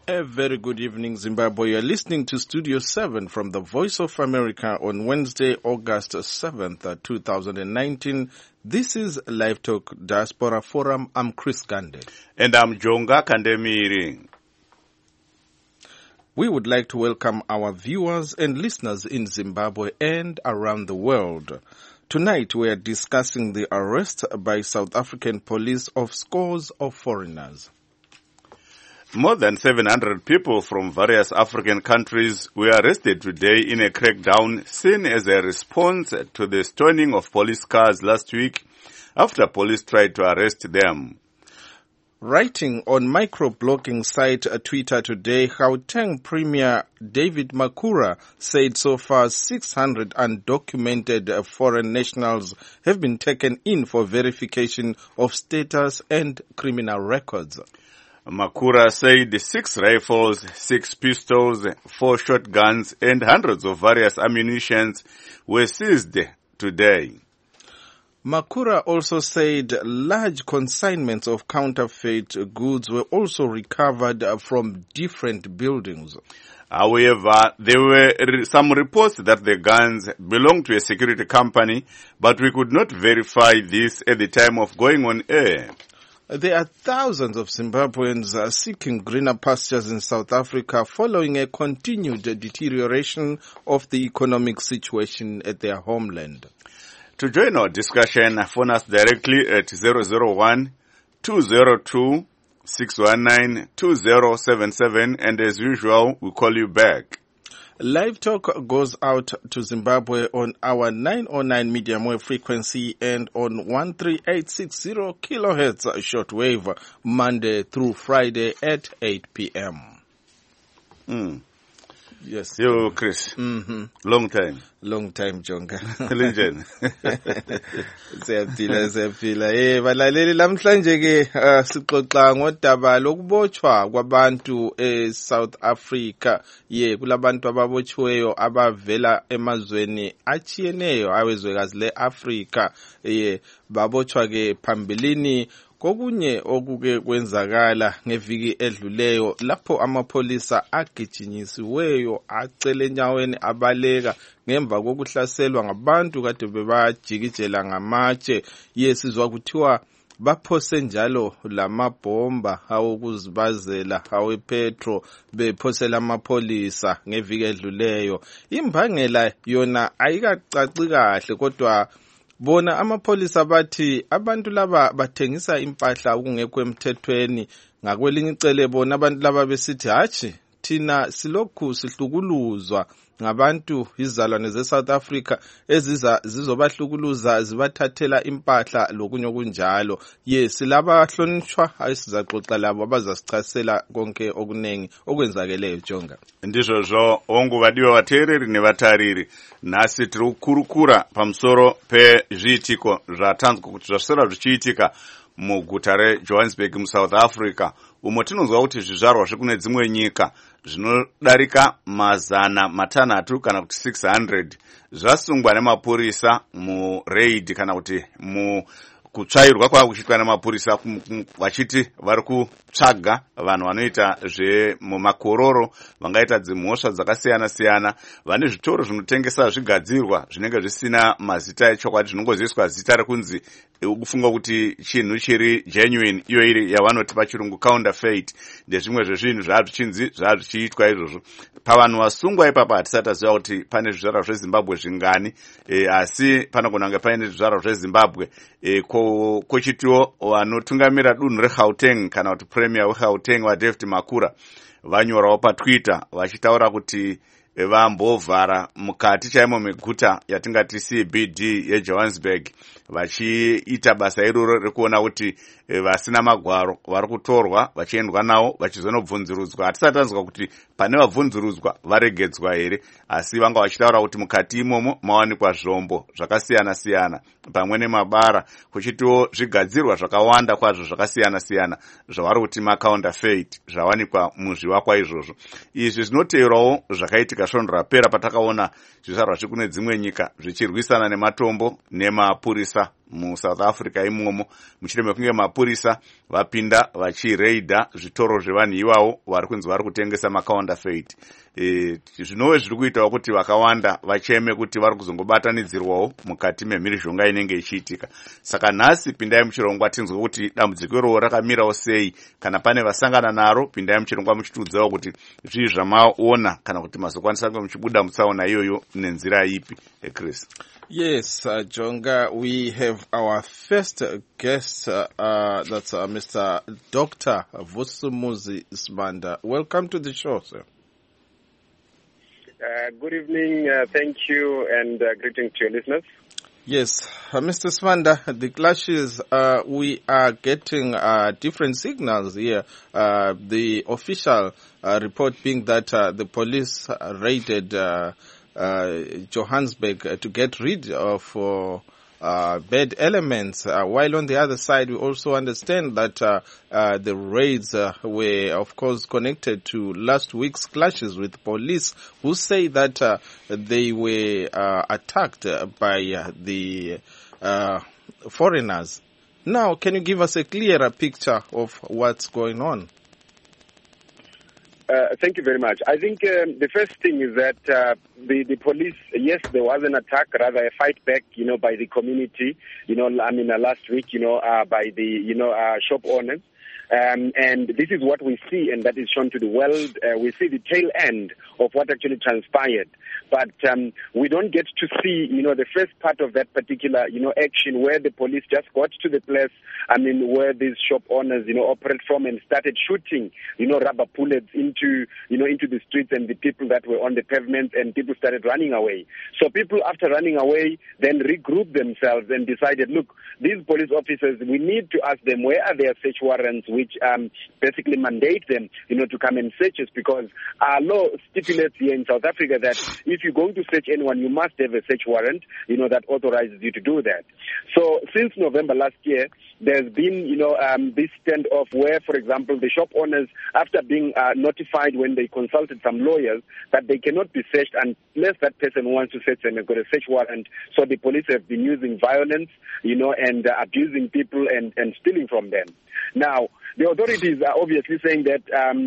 A very good evening, Zimbabwe. You're listening to Studio 7 from the Voice of America on Wednesday, August 7th, 2019. This is Live Talk Diaspora Forum. I'm Chris Gande. And I'm Jonga Kandemiri. We would like to welcome our viewers and listeners in Zimbabwe and around the world. Tonight we are discussing the arrest by South African police of scores of foreigners. More than 700 people from various African countries were arrested today in a crackdown seen as a response to the stoning of police cars last week after police tried to arrest them. Writing on microblogging site Twitter today, Gauteng Premier David Makhura said so far 600 undocumented foreign nationals have been taken in for verification of status and criminal records. Makhura said 6 rifles, 6 pistols, 4 shotguns, and hundreds of various ammunitions were seized today. Makhura also said large consignments of counterfeit goods were also recovered from different buildings. However, there were some reports that the guns belonged to a security company, but we could not verify this at the time of going on air. There are thousands of Zimbabweans seeking greener pastures in South Africa following a continued deterioration of the economic situation at their homeland. To join our discussion, phone us directly at 001-202-619-2077, and as usual, we call you back. Live Talk goes out to Zimbabwe on our 909 medium wave frequency and on 13860 kilohertz shortwave Monday through Friday at 8 p.m. Yes. Yo, Chris. Long time. Long time, Jonga. Legend. Siyaphila. Balaleli lamhlanje ke sixoxa ngodaba lokubotshwa kwabantu eSouth Africa. Kulabantu ababotshiweyo abavela emazweni achiyeneyo awezwekazi leAfrica. Babotshwa ke phambilini kokunye okuke kwenzakala ngeviki edluleyo lapho amapolisa agijinyisiweyo acele enyaweni abaleka ngemva kokuhlaselwa ngabantu kade bebajikijela ngamatshe. Sizwa kuthiwa baphose njalo lamabhomba awokuzibazela awepetro bephosela amapolisa ngeviki edluleyo. Imbangela yona ayikacaci kahle kodwa bona amapolisa bathi abantu laba bathengisa impahla okungekho emthethweni. Ngakwelinye icele bona abantu laba besithi hatshi thina silokhu sihlukuluzwa ngabantu izalwane zeSouth Africa eziza zizobahlukuluza zibathathela impahla lokunye okunjalo. Silaba bahlonishwa ayisizaxoxa labo abazasichasela konke okunengi okwenzakeleyo Jonga. Ndizvo onguvadiwa vateereri nevatariri. Nhasi tiri kukurukura pamusoro pezviitiko zvatanzwa kuti zvasara zvichiitika muguta reJohannesburg muSouth Africa, umo tinonzwa kuti zvizvarwa zvekune dzimwe nyika zvinodarika 600 kana kuti 600 zvasungwa nemapurisa muraid kana kuti kutsvairwa kwava kuchiitwa nemapurisa vachiti vari kutsvaga vanhu vanoita zvemumakororo, vangaita dzimhosva dzakasiyana-siyana, vane zvitoro zvinotengesa zvigadzirwa zvinenge zvisina mazita echokwadi, zvinongoziviswa zita rekunzi kufunga kuti chinhu chiri genuine, iyo iri yavanoti pachirungu counterfeit. Ndezvimwe zvezvinhu zvazvichiitwa izvozvo. Pavanhu vasungwa ipapa hatisati taziva kuti pane zvizvarwa zveZimbabwe zvingani, asi panogona kunge paine zvizvarwa zveZimbabwe. Kochitiwo vanotungamira dunhu reGauteng kana kuti premier weGauteng vaDavid Makhura vanyorawo paTwitter vachitaura kuti vambovhara mukati chaimo meguta yatingati CBD yeJohannesburg vachiita basa iroro rekuona kuti vasina magwaro vari kutorwa vachiendwa navo vachizonobvunzurudzwa. Hatisati tanzwa kuti pane vabvunzurudzwa varegedzwa here, asi vanga vachitaura kuti mukati imomo mawanikwa zvombo zvakasiyana-siyana pamwe nemabara, kuchitiwo zvigadzirwa zvakawanda kwazvo zvakasiyana-siyana zvavari kuti macounterfeit zvawanikwa muzvivakwa izvozvo. Izvi zvinoteerawo zvakaitika svondo rapera patakaona zvizvarwa zvekune dzimwe nyika zvichirwisana nematombo nemapurisa muSouth Africa imomo, mushure mekunge mapurisa vapinda vachireidha zvitoro zvevanhu ivavo vari kunzi vari kutengesa macounterfeit. Zvinove zviri kuitawo kuti vakawanda vacheme kuti vari kuzongobatanidzirwawo mukati memhirizhonga inenge ichiitika. Saka nhasi pindai muchirongwa tinzwe kuti dambudziko iroro rakamirawo sei. Kana pane vasangana naro, pindai muchirongwa muchitiudzawo kuti zvii zvamaona kana kuti mazokwanisa kunge muchibuda mutsaona iyoyo nenzira ipi. Chris. Yes, Jonga, we have our first guest, that's Mr. Dr. Vusumuzi Sibanda. Welcome to the show, sir. Good evening, thank you, and greetings to your listeners. Yes, Mr. Sibanda, the clashes, we are getting different signals here. The official report being that the police raided Johannesburg to get rid of bad elements, while on the other side we also understand that the raids were of course connected to last week's clashes with police, who say that they were attacked by the foreigners. Now, can you give us a clearer picture of what's going on? Thank you very much. I think the first thing is that the police, yes, there was an attack, rather a fight back, by the community, last week, by the shop owners. And this is what we see, and that is shown to the world. We see the tail end of what actually transpired. But we don't get to see, the first part of that particular, action where the police just got to the place, where these shop owners, operate from and started shooting, rubber bullets into the streets and the people that were on the pavement, and people started running away. So people, after running away, then regrouped themselves and decided, look, these police officers, we need to ask them where are their search warrants, which basically mandate them, to come and search us, because our law stipulates here in South Africa that if you're going to search anyone, you must have a search warrant, that authorizes you to do that. So since November last year, there's been, this standoff where, for example, the shop owners, after being notified when they consulted some lawyers that they cannot be searched unless that person wants to search and they've got a search warrant. So the police have been using violence, and abusing people and stealing from them. Now, the authorities are obviously saying that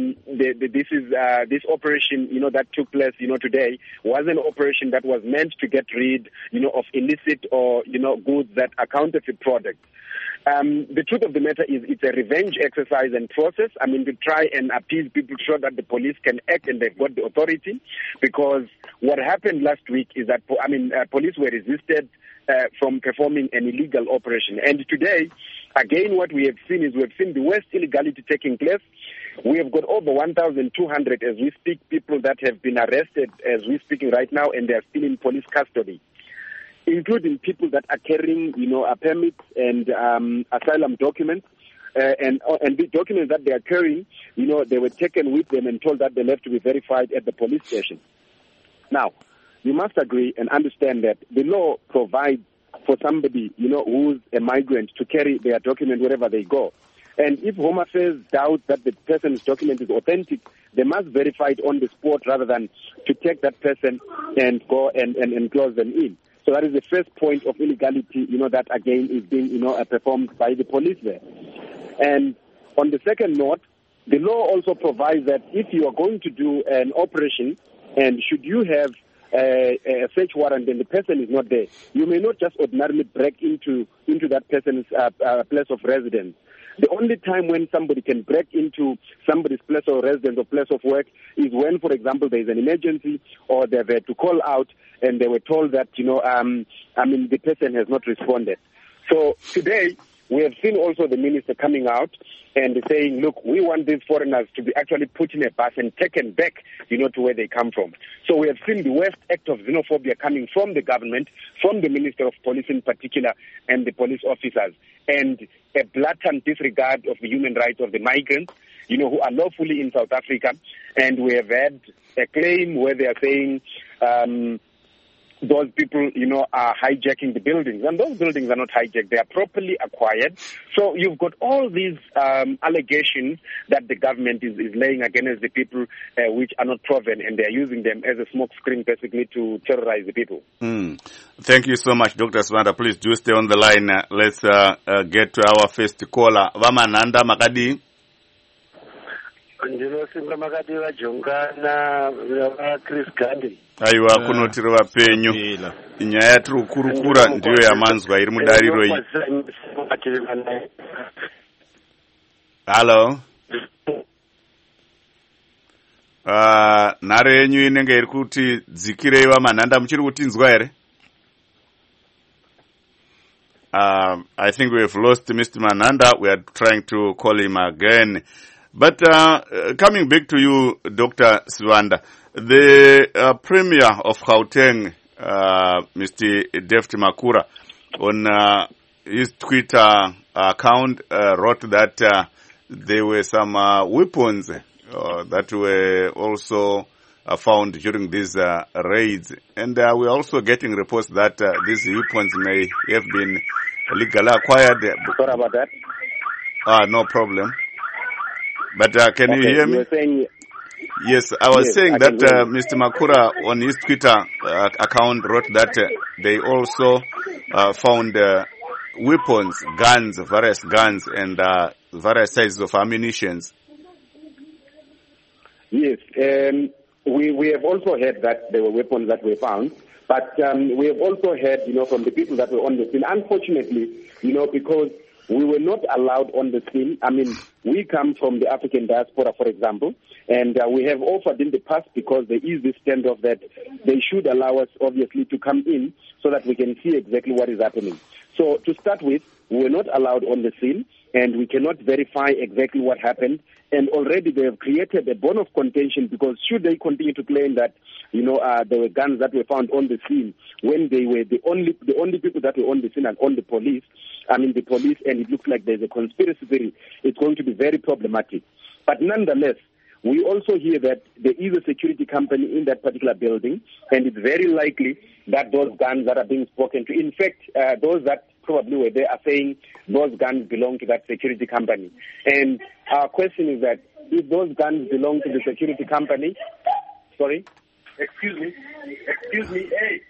this operation, that took place, today, was an operation that was meant to get rid, of illicit or, goods that are counterfeit products. The truth of the matter is it's a revenge exercise and process. To try and appease people so that the police can act and they've got the authority. Because what happened last week is that, police were resisted from performing an illegal operation. And today, again, what we have seen is the worst illegality taking place. We have got over 1,200, as we speak, people that have been arrested as we're speaking right now, and they are still in police custody, including people that are carrying, permits and asylum documents. And the documents that they are carrying, they were taken with them and told that they have to be verified at the police station. Now, you must agree and understand that the law provides for somebody, who's a migrant to carry their document wherever they go. And if Home Affairs doubt that the person's document is authentic, they must verify it on the spot rather than to take that person and go and close them in. So that is the first point of illegality, that again is being, performed by the police there. And on the second note, the law also provides that if you are going to do an operation and should you have a search warrant and the person is not there, you may not just ordinarily break into that person's place of residence. The only time when somebody can break into somebody's place of residence or place of work is when, for example, there is an emergency or they've had to call out and they were told that, the person has not responded. So today, we have seen also the minister coming out and saying, look, we want these foreigners to be actually put in a bus and taken back, to where they come from. So we have seen the worst act of xenophobia coming from the government, from the Minister of Police in particular, and the police officers, and a blatant disregard of the human rights of the migrants, who are lawfully in South Africa. And we have had a claim where they are saying, those people, are hijacking the buildings. And those buildings are not hijacked. They are properly acquired. So you've got all these allegations that the government is laying against the people which are not proven, and they are using them as a smokescreen basically to terrorize the people. Thank you so much, Dr. Swanda. Please do stay on the line. Let's get to our first caller. Vamananda Makadi. Aiwa kunotiri vapenyu nyaya tiri kukurukura ndiyo yamanzwa iri mudariro iyi. Hello. Nhare yenyu inenge iri kuti dzikirei Vamananda, muchiri kutinzwa here? I think we have lost Mr. Mananda. We are trying to call him again. But coming back to you, Dr. Swanda, the Premier of Gauteng, Mr. David Makhura, on his Twitter account wrote that there were some weapons that were also found during these raids. And we're also getting reports that these weapons may have been legally acquired. Sorry about that. No problem. But can you hear me? Yes, I was saying that Mr. Makhura on his Twitter account wrote that they also found weapons, guns, various guns, and various sizes of ammunition. Yes, we have also heard that there were weapons that were found, but we have also heard, from the people that were on the scene. Unfortunately, because we were not allowed on the scene. I mean, we come from the African diaspora, for example, and we have offered in the past, because there is this standoff, that they should allow us, obviously, to come in so that we can see exactly what is happening. So to start with, we were not allowed on the scene, and we cannot verify exactly what happened. And already they have created a bone of contention, because should they continue to claim that, there were guns that were found on the scene when they were the only people that were on the scene and on the police, and it looks like there's a conspiracy theory, it's going to be very problematic. But nonetheless, we also hear that there is a security company in that particular building, and it's very likely that those guns that are being spoken to, in fact, those that probably were there are saying those guns belong to that security company. And our question is that if those guns belong to the security company, excuse me, hey.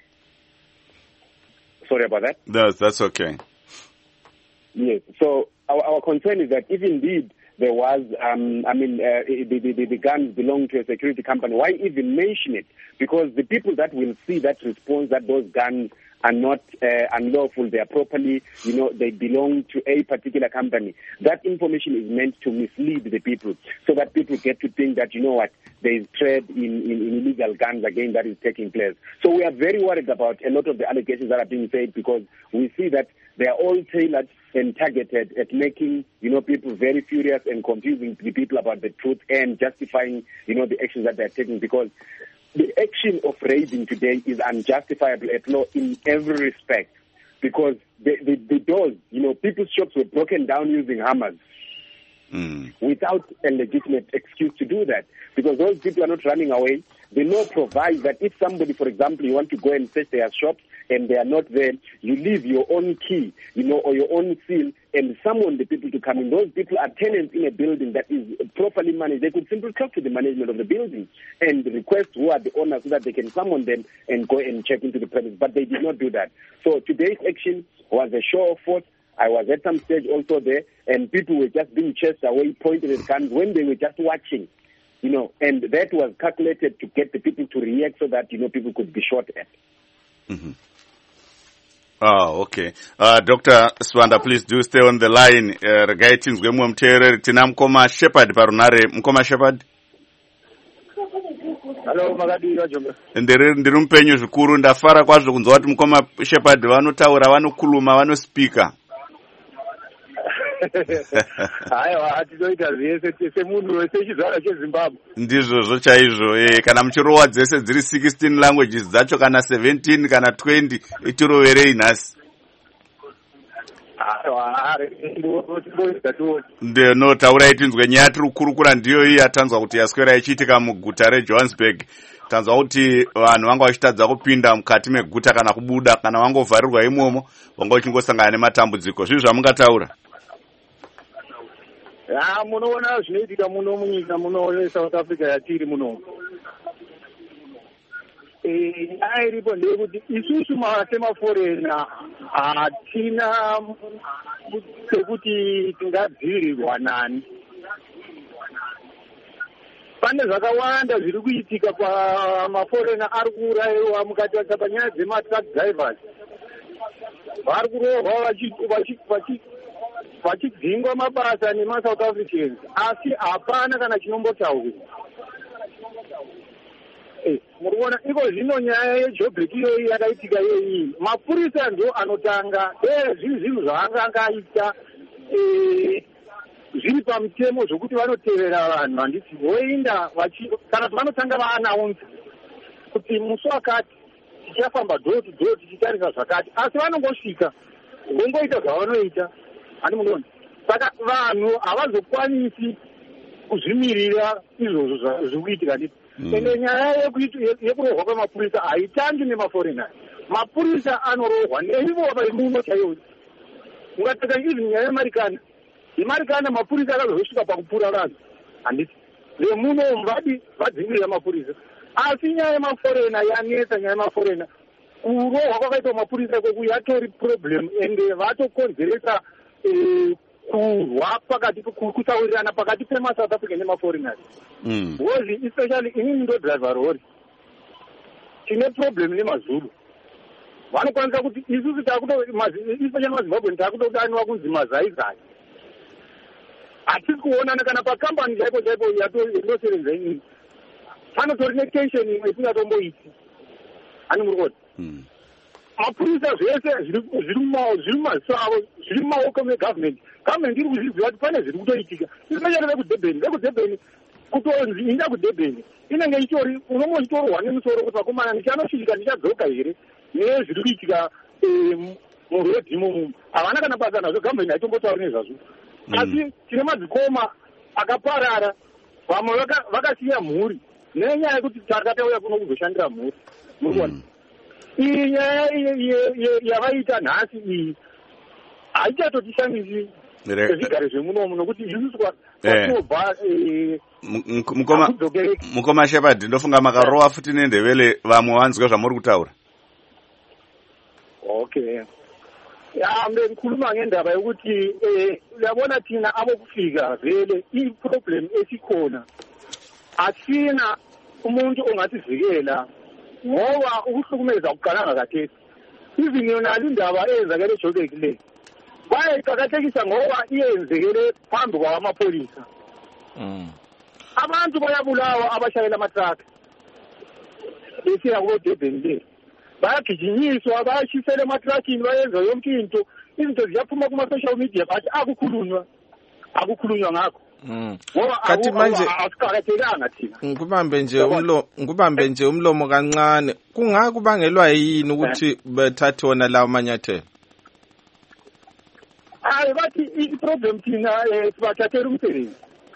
Sorry about that. That's okay. Yes, so our concern is that if indeed there was, the guns belong to a security company, why even mention it? Because the people that will see that response, that those guns are not unlawful, they are properly, they belong to a particular company. That information is meant to mislead the people, so that people get to think that, there is trade in illegal guns again that is taking place. So we are very worried about a lot of the allegations that are being said, because we see that they are all tailored and targeted at making, people very furious and confusing the people about the truth and justifying, the actions that they are taking, because the action of raiding today is unjustifiable at law in every respect, because the doors, people's shops were broken down using hammers without a legitimate excuse to do that, because those people are not running away. The law provides that if somebody, for example, you want to go and search their shops and they are not there, you leave your own key, or your own seal, and summon the people to come in. Those people are tenants in a building that is properly managed. They could simply talk to the management of the building and request who are the owners so that they can summon them and go and check into the premise. But they did not do that. So today's action was a show of force. I was at some stage also there, and people were just being chased away, pointed at guns when they were just watching. And that was calculated to get the people to react so that, people could be shot at. Mm-hmm. Oh, okay. Dr. Swanda, please do stay on the line. Regaitin's Gemum Terror, Tinamkoma Shepherd, Parunare, Mkoma Shepherd. Hello, Magadi Rajumba. Ndirumpenyu zvikuru ndafara kwazvo kunzwa kuti Mkoma Shepherd vanotaura, vanokuluma, vanospeaker. Haiwa atinoita zvese semunhu wese chizvara cheZimbabwe. Ndizvo chaizvo, kana muchirowa dzese dziri 16 languages dzacho, kana 17 kana 20 itiroverei nhasi. Taurai tinzwe nyaya tiri kukurukura ndiyo iyi yatanzwa kuti yaswera ichiitika muguta reJohannesburg. tanzwa kuti vanhu vanga vachitadza kupinda mukati meguta kana kubuda kana vangovharirwa imomo vanga vachingosangana nematambudziko. Zvizvi zvamungataura? Munoona zvinoitika muno munyika muno South Africa yatiri muno. Nyaya iripo ndeyekuti isusu semaforena hatina pekuti tingadzivirirwa nani. Pane zvakawanda zviri kuitika pamaforena ari kuurayiwa mukati panyaya dzematruck drivers. Vari kurohwa vachidzingwa mabasa nemaSouth Africans, asi hapana kana chinombotaurwa. Murikuona iko zvino nyaya yejobheki iyoyi yakaitika yeyi, mapurisa ndo anotanga zvinhu zvaanga aita zviri pamutemo zvokuti vanotevera vanhu, handiti voenda kana vanotanga vaanaunza kuti musi wakati tichafamba door to door tichitarisa zvakati, asi vanongosvika vongoita zvavanoita. Hani munoona, saka vanhu havazokwanisi kuzvimirira izvozvo zviri kuitika nditi. Ende nyaya yekurohwa kwemapurisa haitangi nemaforena. Mapurisa anorohwa neivo vaimuno chaivo. Ungataka izvi nyaya yemarikana. Yemarikana mapurisa akazosvika pakupura vanhu. Handiti. Vemuno vadzingirira mapurisa. Asi nyaya yemaforena yanetsa nyaya yemaforena. Kurohwa kwakaitwa mapurisa kweku yatori problem ende vatokonzeresa kurwa pakati kutaurirana pakati pemaSouth Africa nemaforeigners. Hozi especially inini ndo driver rori. Tine problem nemazulu. Vanokwanisa kuti isusu especially maZimbabwe takutodaniwa kunzi mazaizai. Hatisi kuonana kana pakambani chaipo yatosevenza inini. Panotori netension imwe isingatomboiti. Hani murikoti? Mapurisa zvese zviri mumaziso avo, zviri mumaoko megovernment. Government iri kuzviziva kuti pane zviri kutoitika. Especially vekudhebheni kutonzi inda kudhebheni inenge itori unomochitorwa nemusoro kuti vakomana ndichanosvika ndichadzoka here nezviri kuitika murodhi imomo. Havana kana basa nazvo, government haitombotauri nezvazvo. Asi tine madzikoma akaparara, vamwe vakasiya mhuri nenyaya yekuti takatauya kuno kuzoshandira mhuri. Murikuona? Iyi nyaya yavaita nhasi iyi haichatotishandisi zvigare zvemunomu nokuti isusu kwatinobva mukoma Shepherd, ndofunga makarowa futi nendevele vamwe vanzwa zvamuri kutaura. Okay. Ngikhuluma ngendaba yokuthi uyabona thina abokufika vele iproblem esikhona asina umuntu ongasivikela ngoba ukuhlukumeza kuqalanga kathesi. Even yona indaba eyenzakele eJoburg le bayiqakathekisa ngoba iyenzekele phambi kwamapolisa. Abantu bayabulawa abashayela amatraka besiya kuDurban le, bayagijinyiswa bayashisela ematrakini bayenza yonke into. Izinto ziyaphuma kuma-social media but akukhulunywa ngakho. Kathi manje asiqakathekanga thina. Ngikubambe nje umlomo kancane. Kungakubangelwa yini ukuthi bethathe wona lawo manyathelo? Bathi i-problem thina sibathathela umsebenzi.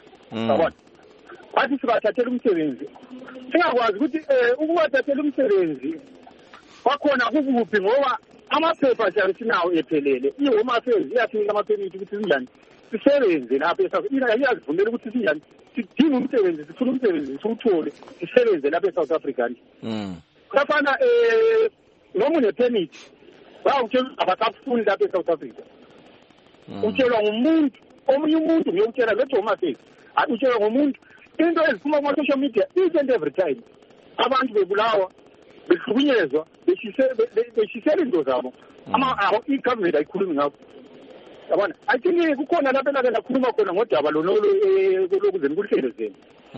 Bathi sibathathela umsebenzi. Singakwazi ukuthi ukubathathela umsebenzi kwakhona kukuphi ngoba amaphepha sinawo ephelele. I-Home Affairs iyasinika amaphemithi ukuthi sinjani sisebenze lapha iyazivumela ukuthi sinjani sidinga umsebenzi, sifuna umsebenzi, siwuthole, sisebenze lapha eSouth Africa. Kafana noma une-permit bawutshela abasafuni lapha eSouth Africa. Utshelwa ngumuntu, omunye umuntu ngiyokutshela le-Home Affairs, utshelwa ngumuntu. Into eziphuma kuma-social media each and every time abantu bebulawa, behlukunyezwa, beshisela into zabo. I-government ayikhulumi ngakho. Yabona, I think kukhona lapho lakhuluma khona ngodaba lokuzeni kuhlelezeni.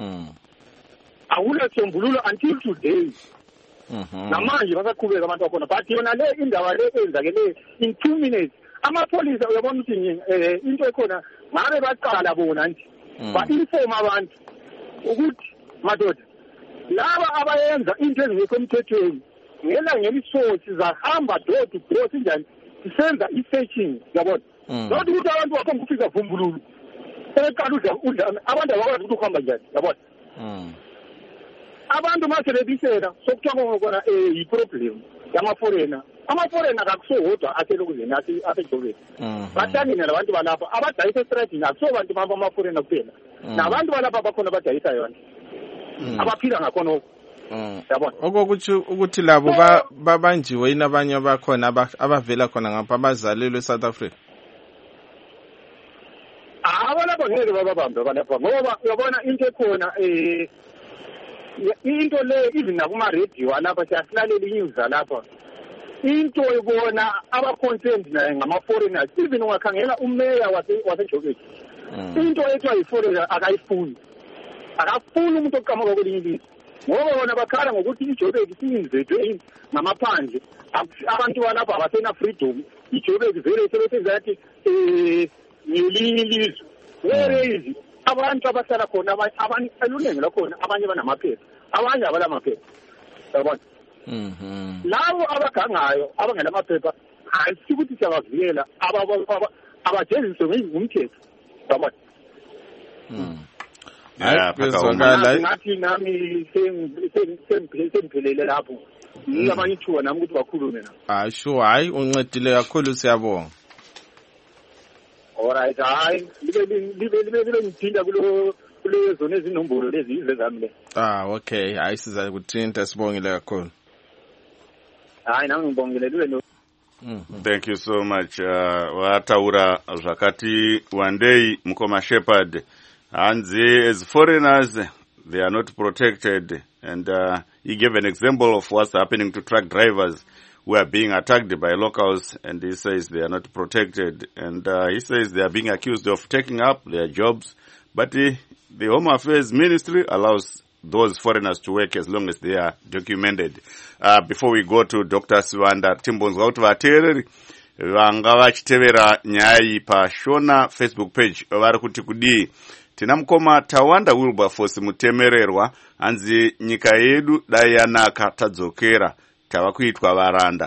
Akula sombululo until today. Namanje basaqhubeka abantu bakhona, but yona le indaba le eyenzakele in 2 minutes. Amapolisa uyabona ukuthi into ekhona ngabe baqala bona nje ba-inform abantu ukuthi madoda laba abayenza into ezingekho emthethweni ngelisosi zahamba door to door sinjani sisenza i-searching. Yabona, not ukuthi abantu bakhona kufika vumbululu eqala udla abantu abakwazi ukuthi uhamba njani. Yabona, abantu masebebisela sokuthiwa ngokona i-problem yama-foreigner ama-foreigner kakusohodwa aselokuzeni asejobeni bahlangene labantu balapha abadayisa estradini akuso bantu bama-foreigner kuphela nabantu balapha bakhona abadayisa yona abaphila ngakhona yabona okokuthi ukuthi labo babanjiwe yini abanye bakhona abavela khona ngapha abazalelwe eSouth Africa abalapha ngeke bababambe abalapha ngoba uyabona into ekhona into le even nakuma-radio alapha siyasilalela i-news alapha into ebona aba-concerned naye ngama-foreigners even ungakhangela umeya wasejobeki into ethiwa yi-foreigner akayifuni umuntu oqhamuka kwelinye ilizwe ngoba bona bakhala ngokuthi ijobeki siyinzethe ngamaphandle abantu balapha abasena-freedom ijobeki vele sebesenzathi ngelinye ilizwe where abantu abahlala khona eluningi lakhona abanye banamaphepha abanye abalamaphepha yabona labo abagangayo abangelamaphepha ayisi ukuthi siyabavikela abajeziswe ngumthetho yabona ngathi nami sengiphelele lapho abanye ithuba nami ukuthi bakhulume na sure hayi uncedile kakhulu siyabonga alright hayi libe ngithinta kulezo nezinombolo lezi izezami le okay hayi siza kuthinta sibongile kakhulu hayi nami ngibongile libe no Thank you so much. Wataura zvakati wandei mukoma Shepherd hanzi as foreigners they are not protected and he gave an example of what's happening to truck drivers who are being attacked by locals, and he says they are not protected, and he says they are being accused of taking up their jobs, but the Home Affairs Ministry allows those foreigners to work as long as they are documented. Before we go to Dr. Sivanda Timbonzwa kuti vateereri vanga vachitevera nyaya iyi paShona Facebook page vari kuti kudii tina mukoma Tawanda Wilberforce mutemererwa hanzi nyika yedu dai yanaka tadzokera tava kuitwa varanda.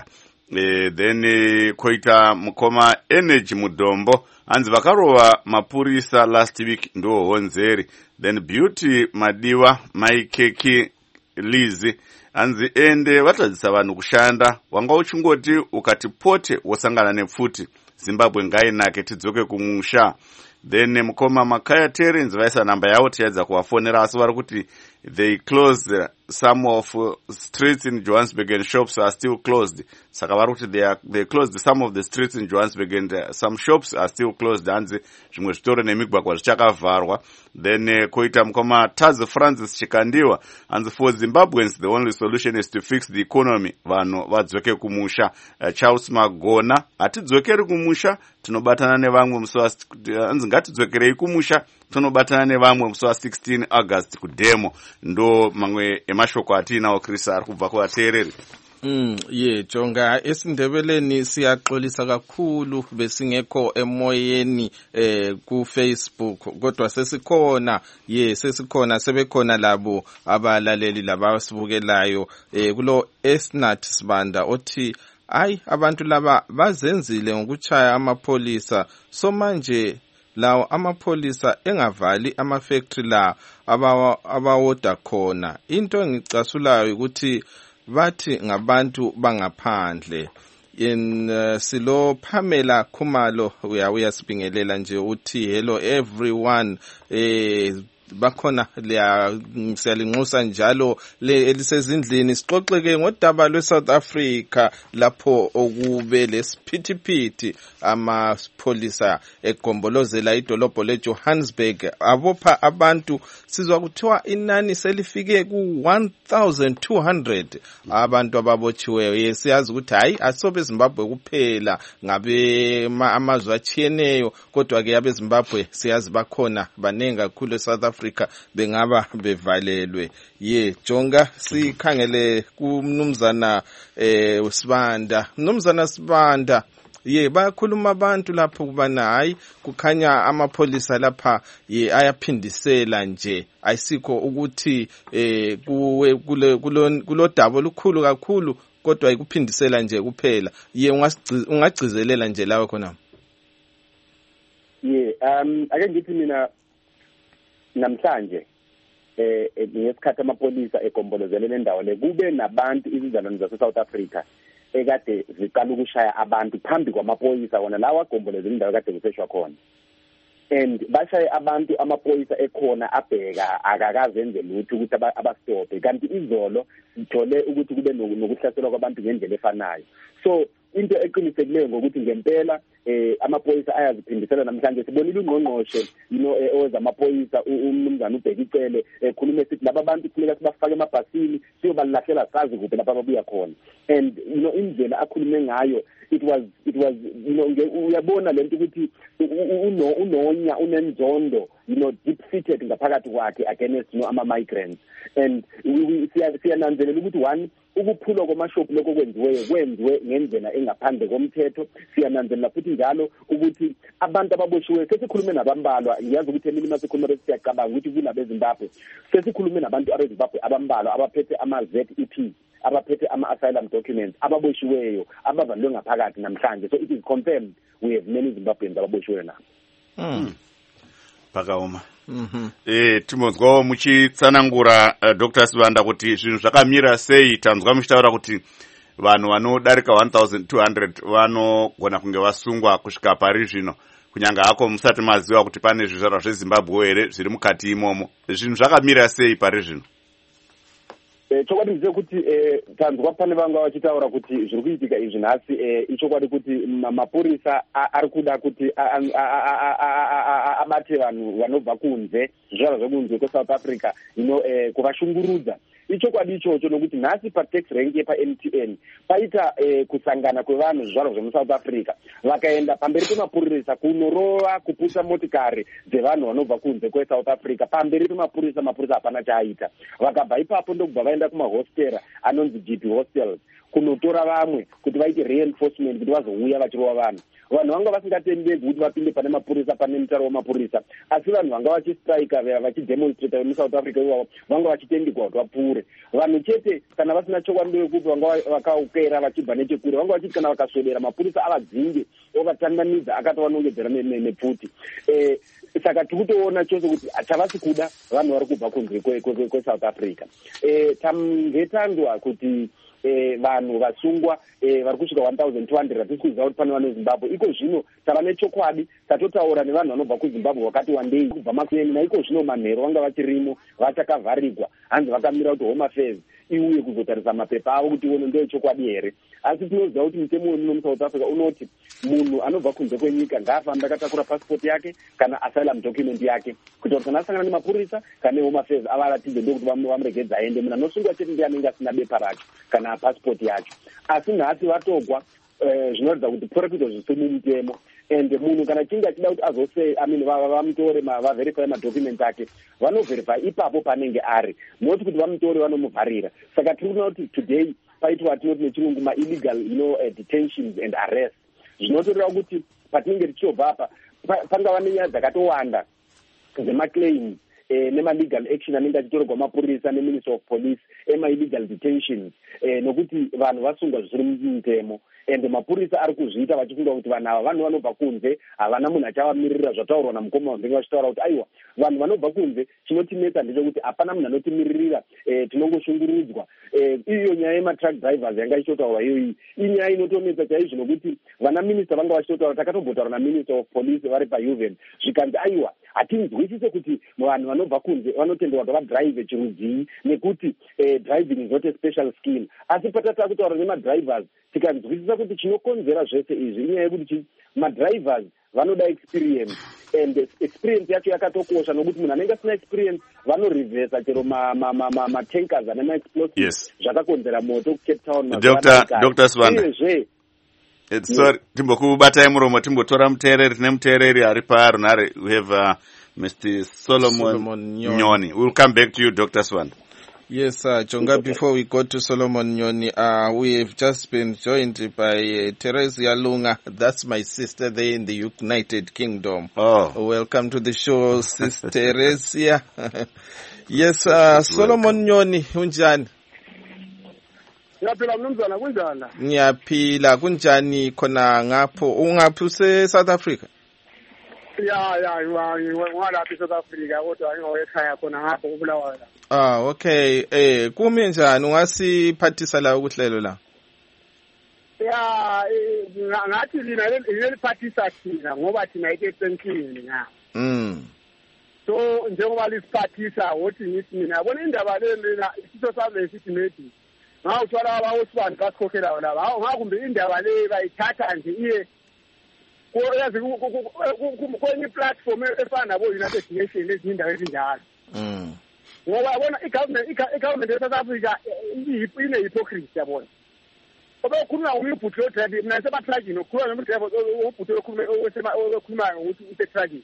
Then koita mukoma Energy Mudombo hanzi vakarova mapurisa last week ndo honzeri. Then Beauty Madiwa Maikeki Lizi hanzi ende vatadzisa vanhu kushanda wanga uchingoti ukati pote wosangana nepfuti Zimbabwe ngainake tidzoke kumusha. Then mukoma Makaya Terence vaisa namba yavo tiedza kuvafonera asi vari kuti they closed some of streets in Johannesburg and shops are still closed. Saka vari kuti they closed some of the streets in Johannesburg and some shops are still closed hanzi zvimwe zvitoro nemigwagwa zvichakavharwa. Then koita mukoma Taz Francis Chikandiwa hanzi for Zimbabweans the only solution is to fix the economy vanhu vadzoke kumusha. Charles Magona hatidzokeri kumusha tinobatana nevamwe hanzi ngatidzokerei kumusha tonobatana nevamwe musi wa16 August kudemo. Ndo mamwe emashoko atinawo Chris ari kubva kuvateereri. Jonga esindebeleni siyaxolisa kakhulu besingekho emoyeni ku Facebook kodwa sesikhona sesikhona sebekhona labo abalaleli labasibukelayo kulo Esnat Sibanda othi abantu laba bazenzile ngokuchaya amapolisa so manje lawo amapolisa engavali amafactory la abawoda khona into engicasulayo ukuthi bathi ngabantu bangaphandle silo Pamela Khumalo uyasibingelela nje uthi hello everyone bakhona siyalinxusa njalo elisezindlini sixoxeke ngodaba lweSouth Africa lapho okube lesiphithiphithi amapolisa egombolozela idolobho leJohannesburg abopha abantu sizwa kuthiwa inani selifike ku-1200 abantu ababotshiweyo. Siyazi ukuthi hayi asobe eZimbabwe kuphela ngabe amazwe achiyeneyo kodwa ke abe Zimbabwe siyazi bakhona banengi kakhulu eSouth Africa bengaba bevalelwe. Jonga sikhangele kumnumzana Sibanda. Mnumzana Sibanda bayakhuluma abantu lapho kubana hayi kukhanya amapolisa lapha ayaphindisela nje ayisikho ukuthi kulodaba olukhulu kakhulu kodwa ayikuphindisela nje kuphela. Ungagcizelela nje lawe khona. Ake ngithi mina namhlanje ngesikhathi amapolisa egombolozele lendawo le kube nabantu izizalwane zase-South Africa ekade ziqala ukushaya abantu phambi kwamapolisa wona lawa agombolozele indawo kade kuseshwa khona, and bashaye abantu amapolisa ekhona abheka akakazenze lutho ukuthi abastophe, kanti izolo sithole ukuthi kube nokuhlaselwa kwabantu ngendlela efanayo. So into eqinisekileyo ngokuthi ngempela amapolisa ayaziphindisela namhlanje. Sibonile ungqongqoshe owezamapolisa umnumzana uBhekicele ekhulume sithi laba bantu kufuneka sibafake emabhasini siyobalahlela sazi kuphi lapha babuya khona, and indlela akhulume ngayo it was uyabona lento ukuthi unonya unenzondo deep seated ngaphakathi kwakhe against ama-migrants, and siyananzelela ukuthi one ukuphulwa kwamashophu lokho kwenziwe ngendlela engaphandle komthetho. Siyananzelela futhi njalo ukuthi abantu ababoshiwe, sesikhulume nabambalwa, ngiyazi ukuthi emini masikhuluma bese siyacabanga ukuthi kunabeZimbabwe, sesikhulume nabantu abeZimbabwe abambalwa abaphethe ama-ZEP, abaphethe ama-asylum documents, ababoshiweyo, abavalwe ngaphakathi namhlanje. So it is confirmed we have many Zimbabweans ababoshiweyo nabo. Pakaoma. Timonzwawo muchitsanangura Dr. Sibanda kuti zvinhu zvakamira sei. Tanzwa muchitaura kuti vanhu vanodarika 1200 vanogona kunge vasungwa kusvika pari zvino, kunyanga hako musati maziva kuti pane zvizvarwa zveZimbabwe here zviri mukati imomo. Zvinhu zvakamira sei pari zvino? Chokwadi ndize kuti tanzwa pane vanga vachitaura kuti zviri kuitika izvi nhasi, ichokwadi kuti mapurisa ari kuda kuti abate vanhu vanobva kunze, zvizvarwa zvekunze kweSouth Africa kuvashungurudza. Ichokwadi ichocho nokuti nhasi patax rank yepa-MTN paita kusangana kwevanhu zvizvarwa zvemuSouth Africa, vakaenda pamberi pemapurisa kunorova kupusa motikari dzevanhu vanobva kunze kweSouth Africa pamberi pemapurisa. Mapurisa hapana chaaita. Vakabva ipapo ndokubva vaenda kumahostera anonzi GP hostels kunotora vamwe kuti vaite reinforcement kuti vazouya vachirova vanhu. Vanhu vanga vasingatendeki kuti vapinde pane mapurisa, pane mutaro wamapurisa, asi vanhu vanga vachistrika vachidemonstrata vemuSouth Africa ivavo vanga vachitendekwa kuti vapfuure. Vanhu chete kana vasina chokwadi yekuti vanga vakaukera vachibva nechekure, vanga vachiti kana vakaswedera mapurisa avadzinge ovatandanidza akati vanongedzera nepfuti. Saka tikutoona chose kuti chavasi kuda vanhu vari kubva kunze kweSouth Africa. Tamgetandwa kuti vanhu vasungwa vari kusvika 1200 hatisi kuziva kuti pane vano Zimbabwe. Iko zvino tava nechokwadi, tatotaura nevanhu vanobva kuZimbabwe wakati wandei kubva makueni, naiko zvino manheru vanga vachirimo vachakavharigwa, hanzi vakamira kuti Home Affairs iuye kuzotarisa mapepa avo kuti ione ndo chokwadi here. Asi tinoziva kuti mutemo wemuno muSouth Africa unoti munhu anobva kunze kwenyika ngaafambe akatakura passport yake kana asylum document yake, kuti kana asangana nemapurisa kana Home Affairs avaratidze ndokuti vamuregedza aende. Munhu anosungwa chete ndiye anenge asina bepa racho kana passport yacho. Asi nhasi vatogwa zvinoratidza kuti pfurepidzo zvisiri mumutemo, and munhu kana chinge achida kuti vamutore vaverify madocuments ake vanoverify ipapo panenge ari, noti kuti vamutore vanomuvharira. Saka tiri kuona kuti today paitwa tinoti nechirungu ma-illegal detentions and arrests. Zvinotoreva kuti patinenge tichobva apa pangava nenyaya dzakatowanda dzemaclaims nema-legal action anenge achitorwa mapurisa neMinister of Police ema-illegal detentions, nokuti vanhu vasungwa zvisiri mutemo, and mapurisa ari kuzviita vachifunga kuti vanhu ava vanhu vanobva kunze, havana munhu achavamirira. Zvataurwa namukoma wamvenga vachitaura kuti aiwa vanhu vanobva kunze chinotinetsa ndechekuti hapana munhu anotimiririra, tinongoshungurudzwa. Iyo nyaya yematruck drivers yanga ichitotaurwa iyoyi inyaya inotonetsa chaizvo, nokuti vana minista vanga vachitotaura, takatombotaura naMinister of Police vari paUven zvikanzi aiwa hatinzwisise kuti vanhu vanobva kunze vanotenderwa kuti vadrive chirudzii, nekuti driving is not a special skill. Asi patata kutaura nemadrivers tikanzwisisa kuti chinokonzera zvese izvi inyaya yekuti madrivers vanoda experience, and experience yacho yakatokosha, nokuti munhu anenge asina experience vanorivhesa chero matankers ane maexplosives zvakakonzera moto kuCape Town. Dr. Sibanda, sorry timbokubatai muromo, timbotora muteereri tine muteereri ari parunhare. We have Mr. Solomon Nyoni. We'll come back to you, Dr. Sibanda. Yes, Jonga, before we go to Solomon Nyoni, we have just been joined by Teresia Lunga. That's my sister there in the United Kingdom. Oh. Welcome to the show, Sister Teresia. Yes, Solomon Nyoni, unjani? Ngiyaphila mnumzana, kunjani? Ngiyaphila, kunjani khona ngapho? Ungaphi South Africa? ngwalapha eSouth Africa kodwa ngingawekhaya khona ngapho kuBulawayo. Okay. Kumi njani ungasiphathisa la ukuhlelo la? Ngathi lina leliphathisa thina ngoba thina itepenshini nga. So njengoba lisiphathisa wothi ngithi mina yabona indaba le mina isitho sami esithi maybe ngawuthwala abawosibani basikhokhela wona laba ngakumbe indaba le bayithatha nje iye yazi kwenye platform efana nabo United Nations ezinye indawo ezinjalo. Ngoba yabona i-government ya South Africa ine hypocrisy yabona. Oba ukhuluma ngomibhuti odrayive mina sebatragi nokhuluma ngomdriver obhuti okhuluma ukuthi usetragi.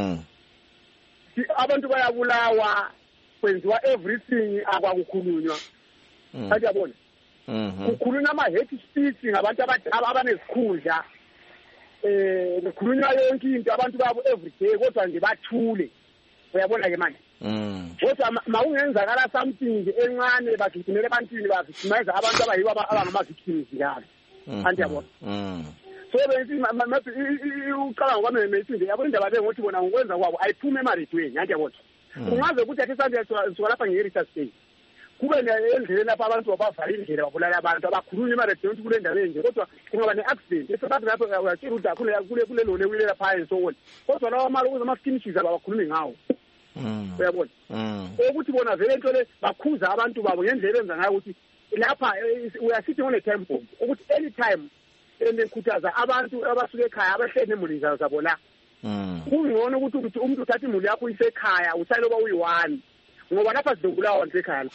Abantu bayabulawa kwenziwa everything akwakukhulunywa. Kanti yabona. Kukhulunywa ama-hate speech ngabantu abanezikhundla. Kukhulunywa yonke into abantu babo everyday kodwa nje bathule. Uyabona ke manje. Kodwa mawungenzakala something encane bagijimele ebantwini bavictimize abantu abayibo abangama-victims yabo. Kanti yabona. So bese ucabanga kwami mesinje yabo indaba le ngothi bona ngokwenza kwabo ayiphume emaredweni kanti yabona. Kungaze ukuthi athi sanje sisuka lapha nge-Heritage Day. Kube endleleni lapha abantu abavala indlela babulala abantu abakhulunywa emaredweni ukuthi kule ndawo enje kodwa kungaba ne-accident esebathi lapho uyatshela ukuthi kule lone wile lapha so on. Kodwa lawa amalo ukuze ama-finishes abakhulumi ngawo. Uyabona? Ukuthi bona vele into le bakhuza abantu babo ngendlela enza ngayo ukuthi lapha we are sitting on a time bomb ukuthi anytime endikhuthaza abantu abasuke ekhaya abahleli nemuli zabo la. Kungcono ukuthi umuntu uthatha imuli yakho isekhaya usale oba uyi-1 ngoba lapha sidobulawa nsekhaya.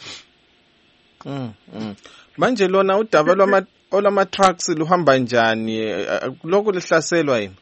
Manje lona udaba olama-trucks luhamba njani lokho lihlaselwa yini?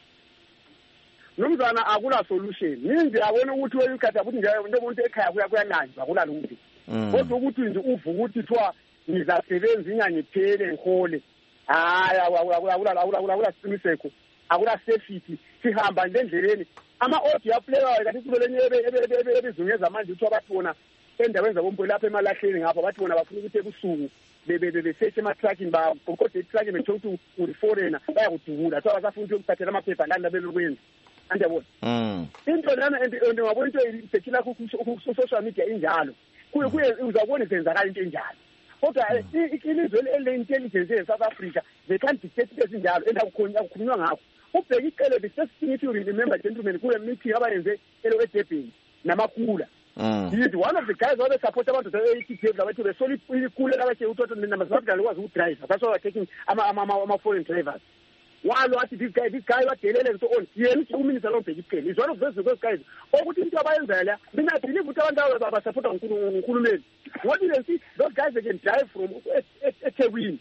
Nomzana akula solution. Ninzi yabona ukuthi weyikhatha ukuthi nje umuntu ekhaya kuyananjwa akula lutho. Kodwa ukuthi nje uvuka ukuthi thiwa ngizasebenza inyanga iphele ngihole. Hayi akula siqiniseko. Akula safety. Sihamba endleleni. Ama-audio player kanti sibelenye ebezungeza manje ukuthi abathi bona endaweni zabompo lapha emalahleni ngapha bathi bona bafuna ukuthi ebusuku besearch ema-trucking kodwa i-trucking bethola ukuthi uri-foreigner bayakudubula so abasafuna ukuthi yokuthathela amaphepha lani labelokwenza. Andiyabona. Into lana ngabona into isekila ku-social media injalo. Kuye uzabona isenzakala into enjalo. Kodwa ilizwe ele-intelligence e-South Africa they can't dictate into ezinjalo akukhulunywa ngakho. Ubheka icele the first thing if you remember gentlemen kule meeting abayenze eDurban namakula. He is one of the guys who support abantu be-ATP labathi besole ikule labathi uToto nama-South Africa likwazi ukudrive. That's why we're taking ama-foreign drivers. Walo athi this guy wadelele and so on. Yena uMinister Lobheki Phela is one of those guys. Ukuthi into abayenza la mina believe ukuthi abantu abasupporta uNkulunkulu. What you see those guys they can drive from eThekwini.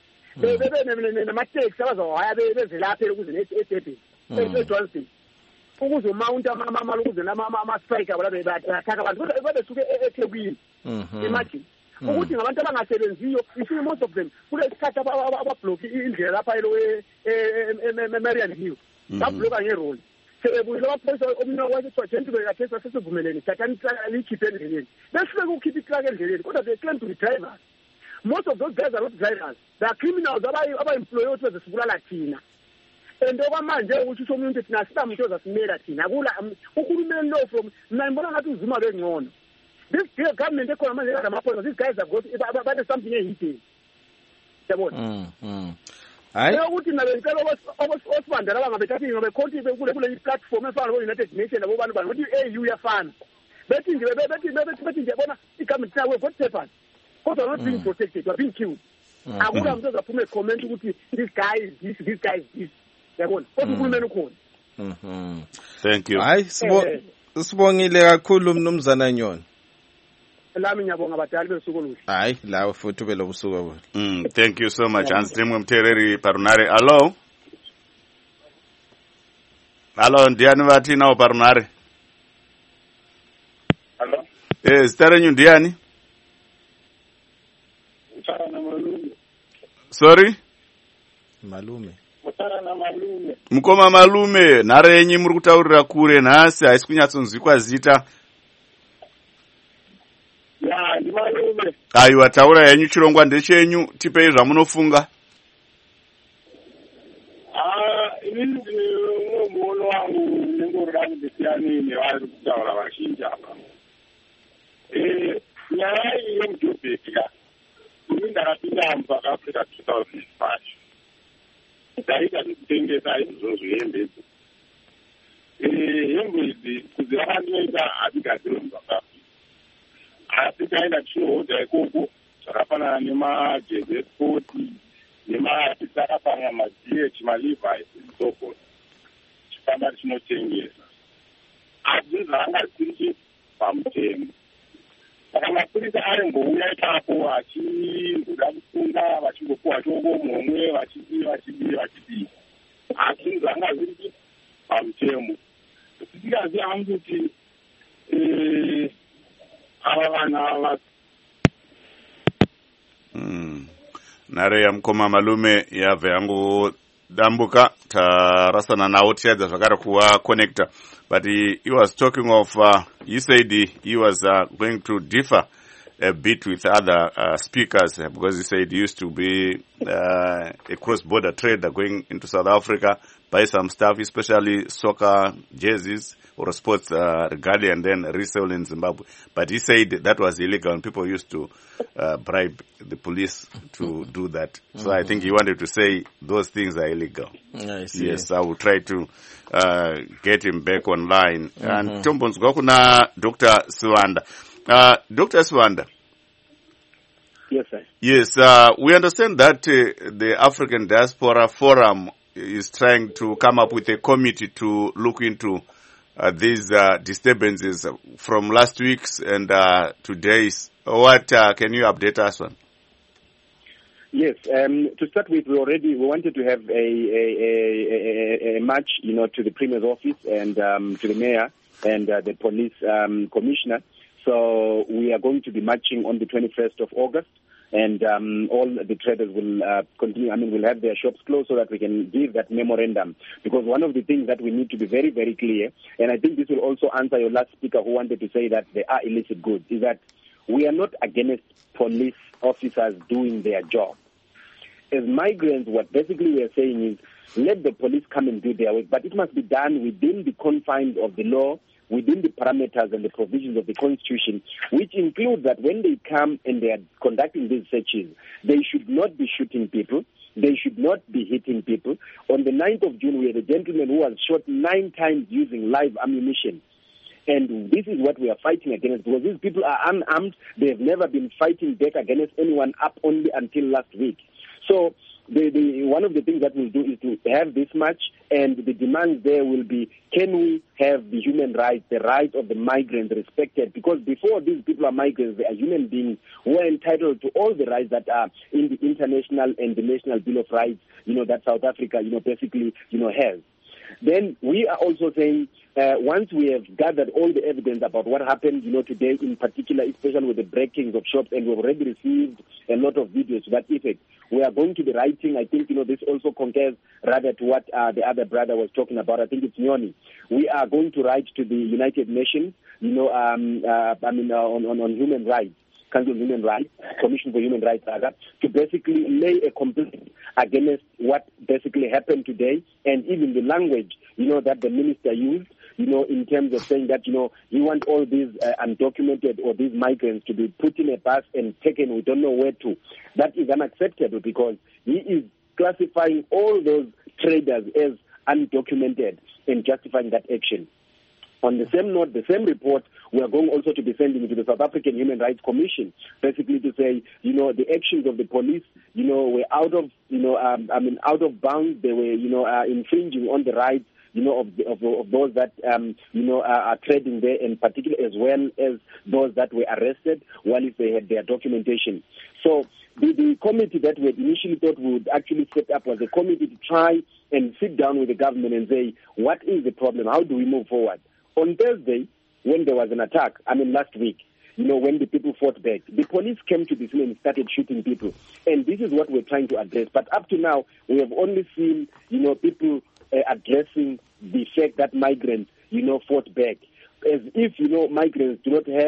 Bebe nama-taxi abazawahaya beze lapha ukuze eDurban. eJohannesburg. Ukuze mount amalukuze ama-strike bathaka abantu kodwa babesuke eThekwini. Imagine. Ukuthi ngabantu abangasebenziyo ifike most of them kule sikhathi abablock indlela lapha eMarian Hill babloka ngeroli sebebuyela abaphoyisa omnye wasethi gentlemen athesa sesivumelene thathani likhiphe endleleni bese ukukhipha itraka endleleni kodwa they claim to be drivers. Most of those guys are not drivers, they are criminals aba-employee ukuthi bezesibulala thina and okwamanje ukuthi umuntu thina sibamuntu ozasimela thina uhulumeni lo from mina ngibona ngathi uzuma bengcono. This government ekhona manje ngamaphoyisa these guys have got but something ehidden. Yabona. Hayi ukuthi nabengicela osibandala bangabethathi ngoba konke kule platform efana no-United Nations labo bantu bani ukuthi i-AU yafana bethi nje bethi nje bona i-government nawe got papers kodwa not being protected we're being killed. Akula muntu ozaphuma ecomment ukuthi this guy is this yabona kodwa uhulumeni ukhona. Thank you. Hayi sibongile kakhulu mnumzana Nyoni. Lami ngiyabonga abadali besuku oluhle. Hayi lawe futhi ube lobusuku obuhle. Thank you so much. Ansitemwe Mthereri Parunare. Hello ndiyani vathi nawo Parunare? Hello. Sitarenyu ndiyani? Utara na malume. Sorry? Malume. Utara na malume. Mukoma malume nhare yenyu muri kutaurira kure nhasi haisi kunyatsonzwikwa zita. Ya ndi malume. Aiwa taura yenyu chirongwa ndechenyu tipei zvamunofunga. Ini ndinomuono wangu nengorida handisiyani nevari kutaura vazhinji apa. Nyaya iyi yemujobheki ka ini ndakapinda muSouth Africa 2005 ndaita zvekutengesa izvozvo hembe idzi. Hembe idzi kuziva kwandinoita hadzigadzirwe muSouth Africa, asi taenda tichihodha ikoko zvakafanana nemajezi espoti nematisi akafanana ma-GH, ma-Levi's and so forth, chifamba chinotengesa asi zvanga zvisiri pamutemo. Saka mapurisa arimbouya ipapo vachida kusunga vachingopuwa chongo mhomwe vachidii asi zvanga zviri pamutemo. Tisingazivi hangu kuti ava vanhu ava nhare yamukoma malume yabva yangu dambuka tarasana nawo tichaedza zvakare kuwa connector, but he was talking of he said he was going to differ a bit with other speakers because he said he used to be a cross-border trader going into South Africa, buy some stuff, especially soccer jerseys or sports regalia, and then resell in Zimbabwe. But he said that was illegal and people used to bribe the police to do that. So I think he wanted to say those things are illegal. I see. Yes, I will try to get him back online. And tombonzwa kuna Dr. Siwanda. Dr. Siwanda. Yes, sir. Yes, we understand that the African Diaspora Forum is trying to come up with a committee to look into these disturbances from last week's and today's. What can you update us on? Yes. To start with, we wanted to have a march, to the Premier's office and to the Mayor and the Police Commissioner. So we are going to be marching on the 21st of August, and all the traders will continue. Will have their shops closed so that we can give that memorandum. Because one of the things that we need to be very, very clear, and I think this will also answer your last speaker who wanted to say that there are illicit goods, is that we are not against police officers doing their job. As migrants, what basically we are saying is let the police come and do their work, but it must be done within the confines of the law, within the parameters and the provisions of the Constitution, which include that when they come and they are conducting these searches, they should not be shooting people, they should not be hitting people. On the 9th of June, we had a gentleman who was shot 9 times using live ammunition. And this is what we are fighting against, because these people are unarmed. They have never been fighting back against anyone up only until last week. So one of the things that we'll do is to have this march, and the demands there will be, can we have the human rights, the rights of the migrants respected? Because before these people are migrants, they are human beings who are entitled to all the rights that are in the international and the National Bill of Rights, that South Africa, basically, has. Then we are also saying, once we have gathered all the evidence about what happened, today in particular, especially with the breakings of shops, and we've already received a lot of videos to that effect, we are going to be writing, I think, this also concurs rather to what the other brother was talking about. I think it's Nyoni. We are going to write to the United Nations, on human rights. Council of Human Rights, Commission for Human Rights, to basically lay a complaint against what basically happened today, and even the language, that the minister used, in terms of saying that, you want all these undocumented or these migrants to be put in a bus and taken, we don't know where to. That is unacceptable, because he is classifying all those traders as undocumented and justifying that action. On the same note, the same report, we are going also to be sending to the South African Human Rights Commission, basically to say, the actions of the police, were out of out of bounds. They were, infringing on the rights, of those that, are trading there, in particular, as well as those that were arrested while they had their documentation. So the committee that we had initially thought we would actually set up was a committee to try and sit down with the government and say, what is the problem? How do we move forward? On Thursday, when there was an attack, last week, when the people fought back, the police came to the scene and started shooting people. And this is what we're trying to address. But up to now, we have only seen, people addressing the fact that migrants, fought back. As if, migrants do not have,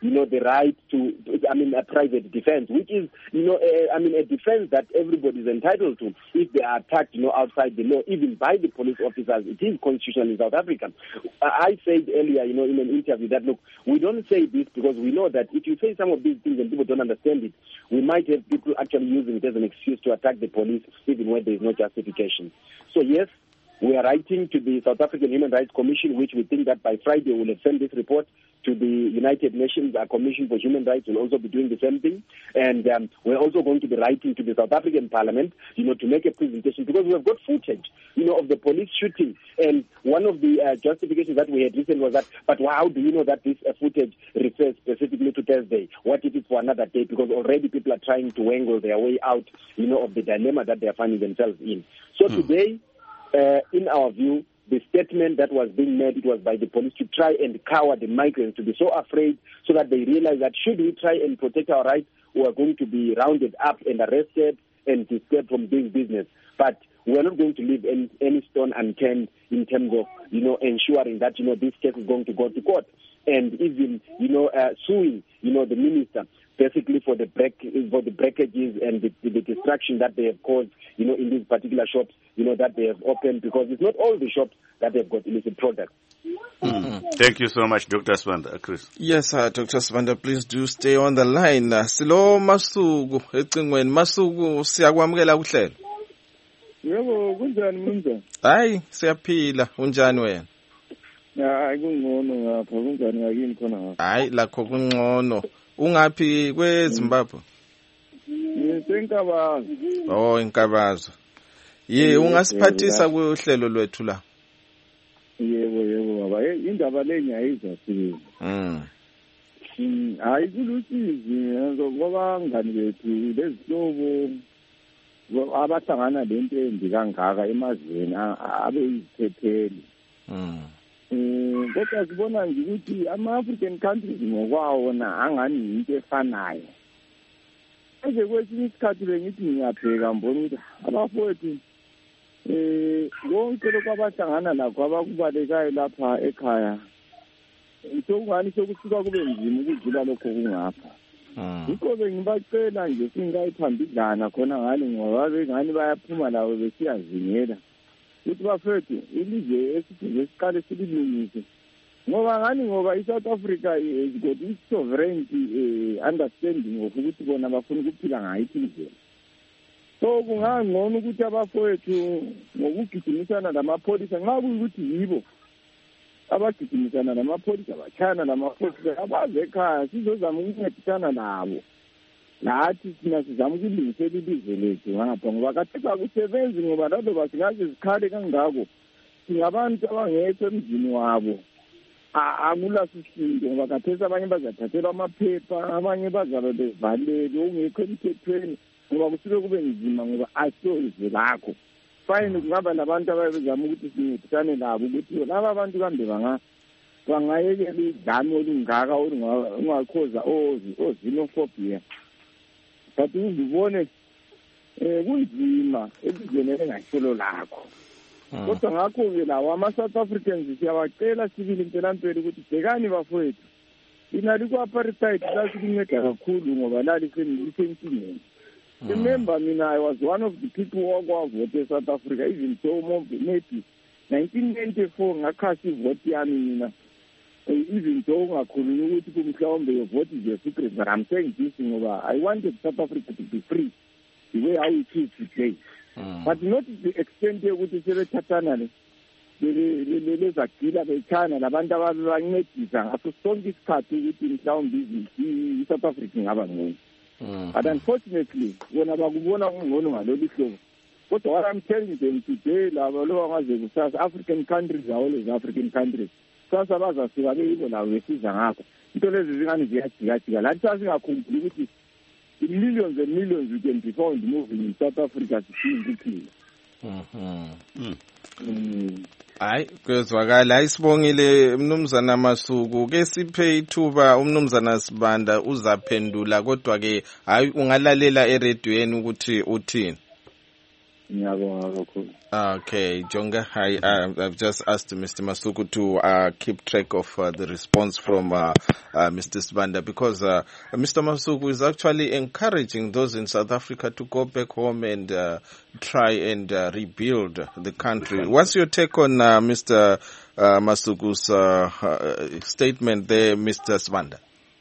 the right to, a private defense, which is, a defense that everybody is entitled to if they are attacked, outside the law, even by the police officers. It is constitutional in South Africa. I said earlier, in an interview that, look, we don't say this because we know that if you say some of these things and people don't understand it, we might have people actually using it as an excuse to attack the police, even when there is no justification. So yes, we are writing to the South African Human Rights Commission, which we think that by Friday we will have sent this report to the United Nations Commission for Human Rights. Will also be doing the same thing. And we're also going to be writing to the South African Parliament, to make a presentation, because we have got footage, of the police shooting. And one of the justifications that we had written was that, but how do you know that this footage refers specifically to Thursday? What if it's for another day? Because already people are trying to wangle their way out, of the dilemma that they are finding themselves in. So today, in our view, the statement that was being made, it was by the police to try and cower the migrants, to be so afraid so that they realize that should we try and protect our rights, we are going to be rounded up and arrested and disturbed from doing business. But we are not going to leave any stone unturned in terms of, ensuring that, this case is going to go to court. And even, suing, the minister, basically for the breakages and the destruction that they have caused, in these particular shops, that they have opened, because it's not all the shops that they've got illicit products. Thank you so much, Dr. Sibanda. Chris. Yes, Dr. Sibanda, please do stay on the line. Silo Masuku, ecingweni Masuku, siyakwamukela kuhlelo. Yebo, kunjani mnumzane? Hayi, siyaphila, unjani wena? Hayi kungcono ngapha, kunjani ngakini khona ngapha? Hayi, lakho kungcono. Ungaphi kweZimbabwe? Ngisenkabazo. Oh, Inkabazo. Ungasiphathisa kuhlelo lwethu la. Yebo baba, indaba le ngiyayizwa. Hayi kulusizi ngoba ngani bethu lezihlobo abahlangana lento embi kangaka emazweni abe iziphepheli. Kodwa sibona nje ukuthi ama-African countries ngokwawo angani into efanayo. Manje kwesinye isikhathi bengithi ngiyabheka mbona ukuthi abafowethu konke lokhu abahlangana lakho abakubalekayo lapha ekhaya sokungani sokusuka kube nzima ukudlula lokho kungapha. Yikho bengibacela nje singayithambidlana khona ngani ngoba bengani bayaphuma lawo besiyazingela ukuthi bafethu ilizwe esithi siqale sililungise ngoba iSouth Africa has got its sovereignty understanding of ukuthi bona bafuna ukuphila ngayiphi indlela. So kungangcono ukuthi abafowethu ngokugijimisana namapholisa nxa kuyikuthi yibo abagijimisana namapholisa bachana namapholisa abaze ekhaya sizozama ukuncedisana nabo. Nathi sina sizama ukulungisela ilizwe lethu ngapha ngoba kathi akusebenzi ngoba laloba singaze sikhale kangako singabantu abangekho emzini wabo akula sisindo ngoba kathesi abanye bazathathelwa amaphepha abanye bazabe bevalelwe ongekho emthethweni ngoba kusuke kube nzima ngoba asizwe lakho fine kungaba labantu abazama ukuthi sincedisane labo ukuthi laba abantu kambe bangayekela idlame olungaka olungakhoza xenophobia. But uzibone kunzima elizweni engahlelo lakho. Kodwa ngakho-ke lawo ama-South Africans siyawacela sibili impelamphela ukuthi bhekani bafowethu inali ku-apartheid lasilinceda kakhulu ngoba lalisenkingeni. Remember, I was one of the people who voted South Africa, even though maybe 1994 ngakhasi vote yami mina, even though ngakhuluma ukuthi kumhlawumbe your vote is your secret, but I'm saying this ngoba I wanted South Africa to be free the way how it is today. But not to the extent yokuthi sebethathana lezagila bechana labantu ababancedisa ngaso sonke isikhathi ukuthi mhlawumbe i-South Africa ingaba ngcono. But unfortunately, when abakubona ngcono ngalolu hlobo, kodwa what I'm telling them today, labo lo angaze kusasa African countries are always African countries. Sasa bazasuka beyibo lawo besiza ngakho. Into lezi zingane ziyajika lathi sasingakhumbuli ukuthi millions and millions we can be found moving in South Africa sisiphila. Hayi kwezwakala isibongile mnumzana Masuku ke siphe ithuba umnumzana Sibanda uzaphendula kodwa ke hayi ungalalela eredweni ukuthi uthini. Okay, Jonga, I've just asked Mr. Masuku to keep track of the response from Mr. Sibanda, because Mr. Masuku is actually encouraging those in South Africa to go back home and try and rebuild the country. What's your take on Mr. Masuku's statement there, Mr. Sibanda?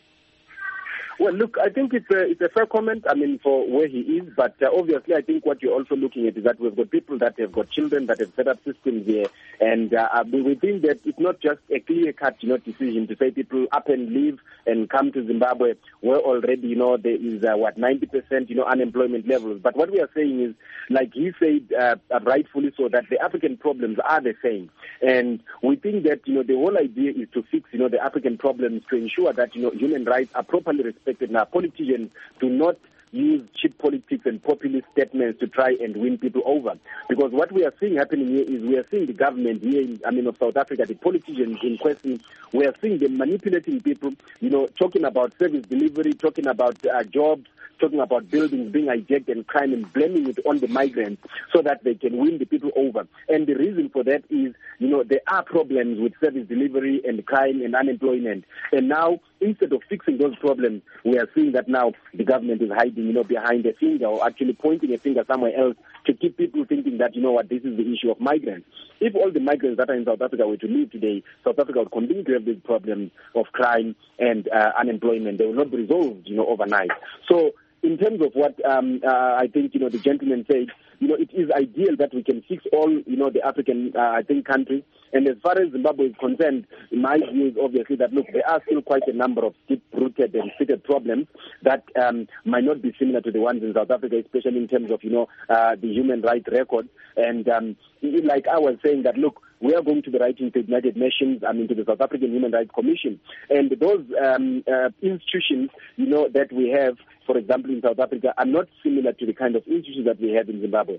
Well, look, I think it's a fair comment, for where he is, but obviously I think what you're also looking at is that we've got people that have got children that have set up systems here, and we think that it's not just a clear-cut, decision to say people up and leave and come to Zimbabwe, where already, there is, 90%, unemployment levels. But what we are saying is, like he said, rightfully so, that the African problems are the same. And we think that, the whole idea is to fix, the African problems to ensure that, human rights are properly respected. Now, politicians do not use cheap politics and populist statements to try and win people over. Because what we are seeing happening here is we are seeing the government here, of South Africa, the politicians in question, we are seeing them manipulating people, talking about service delivery, talking about jobs, talking about buildings being hijacked and crime, and blaming it on the migrants so that they can win the people over. And the reason for that is, there are problems with service delivery and crime and unemployment. And now, instead of fixing those problems, we are seeing that now the government is hiding, behind a finger, or actually pointing a finger somewhere else to keep people thinking that, this is the issue of migrants. If all the migrants that are in South Africa were to leave today, South Africa would continue to have these problems of crime and unemployment. They will not be resolved, overnight. So, in terms of what I think, the gentleman said, it is ideal that we can fix all, the African, countries. And as far as Zimbabwe is concerned, my view is obviously that, look, there are still quite a number of deep-rooted and seated problems that might not be similar to the ones in South Africa, especially in terms of, the human rights record. And like I was saying that, look, we are going to be writing to the United Nations, to the South African Human Rights Commission. And those institutions, that we have, for example, in South Africa, are not similar to the kind of institutions that we have in Zimbabwe.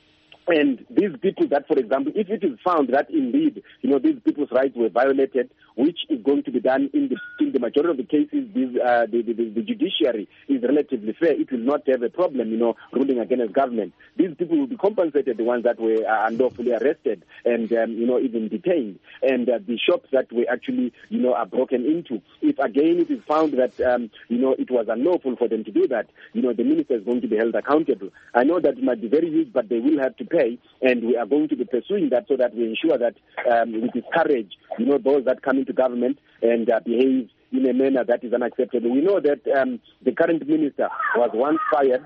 And these people that, for example, if it is found that indeed, these people's rights were violated, which is going to be done in the majority of the cases, the judiciary is relatively fair. It will not have a problem, ruling against government. These people will be compensated, the ones that were unlawfully arrested and, even detained. And the shops that were actually, are broken into. If again it is found that, it was unlawful for them to do that, the minister is going to be held accountable. I know that it might be very huge, but they will have to pay, and we are going to be pursuing that so that we ensure that we discourage, those that come into government and behave in a manner that is unacceptable. We know that the current minister was once fired,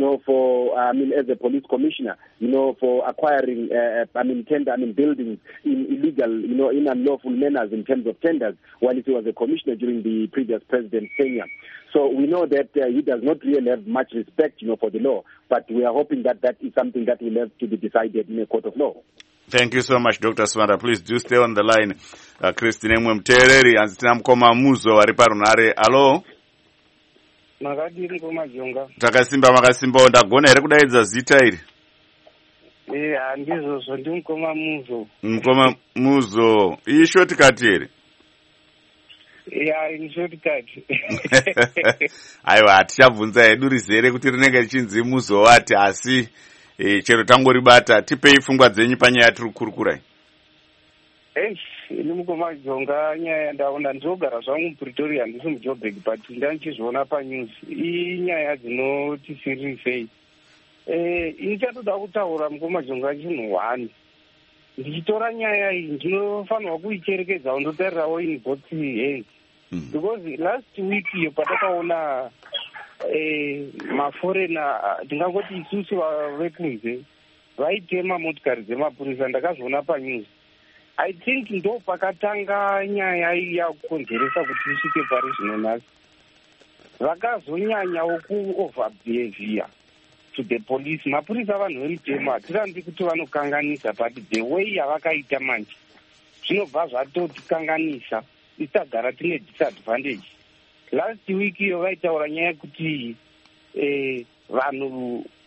as a police commissioner, for acquiring, buildings in illegal, in unlawful manners in terms of tenders, while he was a commissioner during the previous president's tenure. So we know that he does not really have much respect, for the law, but we are hoping that that is something that will have to be decided in a court of law. Thank you so much, Dr. Sibanda. Please do stay on the line. Christine Mtereri, Anzitina Mkoma Muzo, Ariparunare. Hello? Makadiri kumajonga. Takasimba makasimba ndagona here kudaidza zita iri. Handizvo ndi Mkoma Muzo. Mkoma Muzo. Iyi shortcut here. Ini shortcut. Aiwa, tichabvunza hedu rizere kuti rinenge richinzi Muzo wati, asi chero tangoribata. Tipei pfungwa dzenyu panyaya tiri kukurukurai. Ini mukomajonga nyaya ndaona ndinogara zvangu muPretoria, ndisi muJoburg, but ndandichizviona panews. Inyaya dzinoti sirisei. Ndichatoda kutaura mukomajonga chinhu 1. Ndichitora nyaya iyi ndinofanirwa kuicherekedza ndotarirawo in both hands. Because last week iyo patakaona maforena, ndingangoti isusu vekunze vaitema motikari dzemapurisa, ndakazviona panews. I think ndo pakatanga nyaya yakukonzeresa kuti isvike pari zvino nhasi. Vakazonyanyawo ku-overbehavior to the police. Mapurisa vanhu vemitemo hatirandi kuti vanokanganisa, but the way yavakaita manje zvinobva zvatotikanganisa, tisagara tine disadvantage. Last week iyo vaitaura nyaya kuti vanhu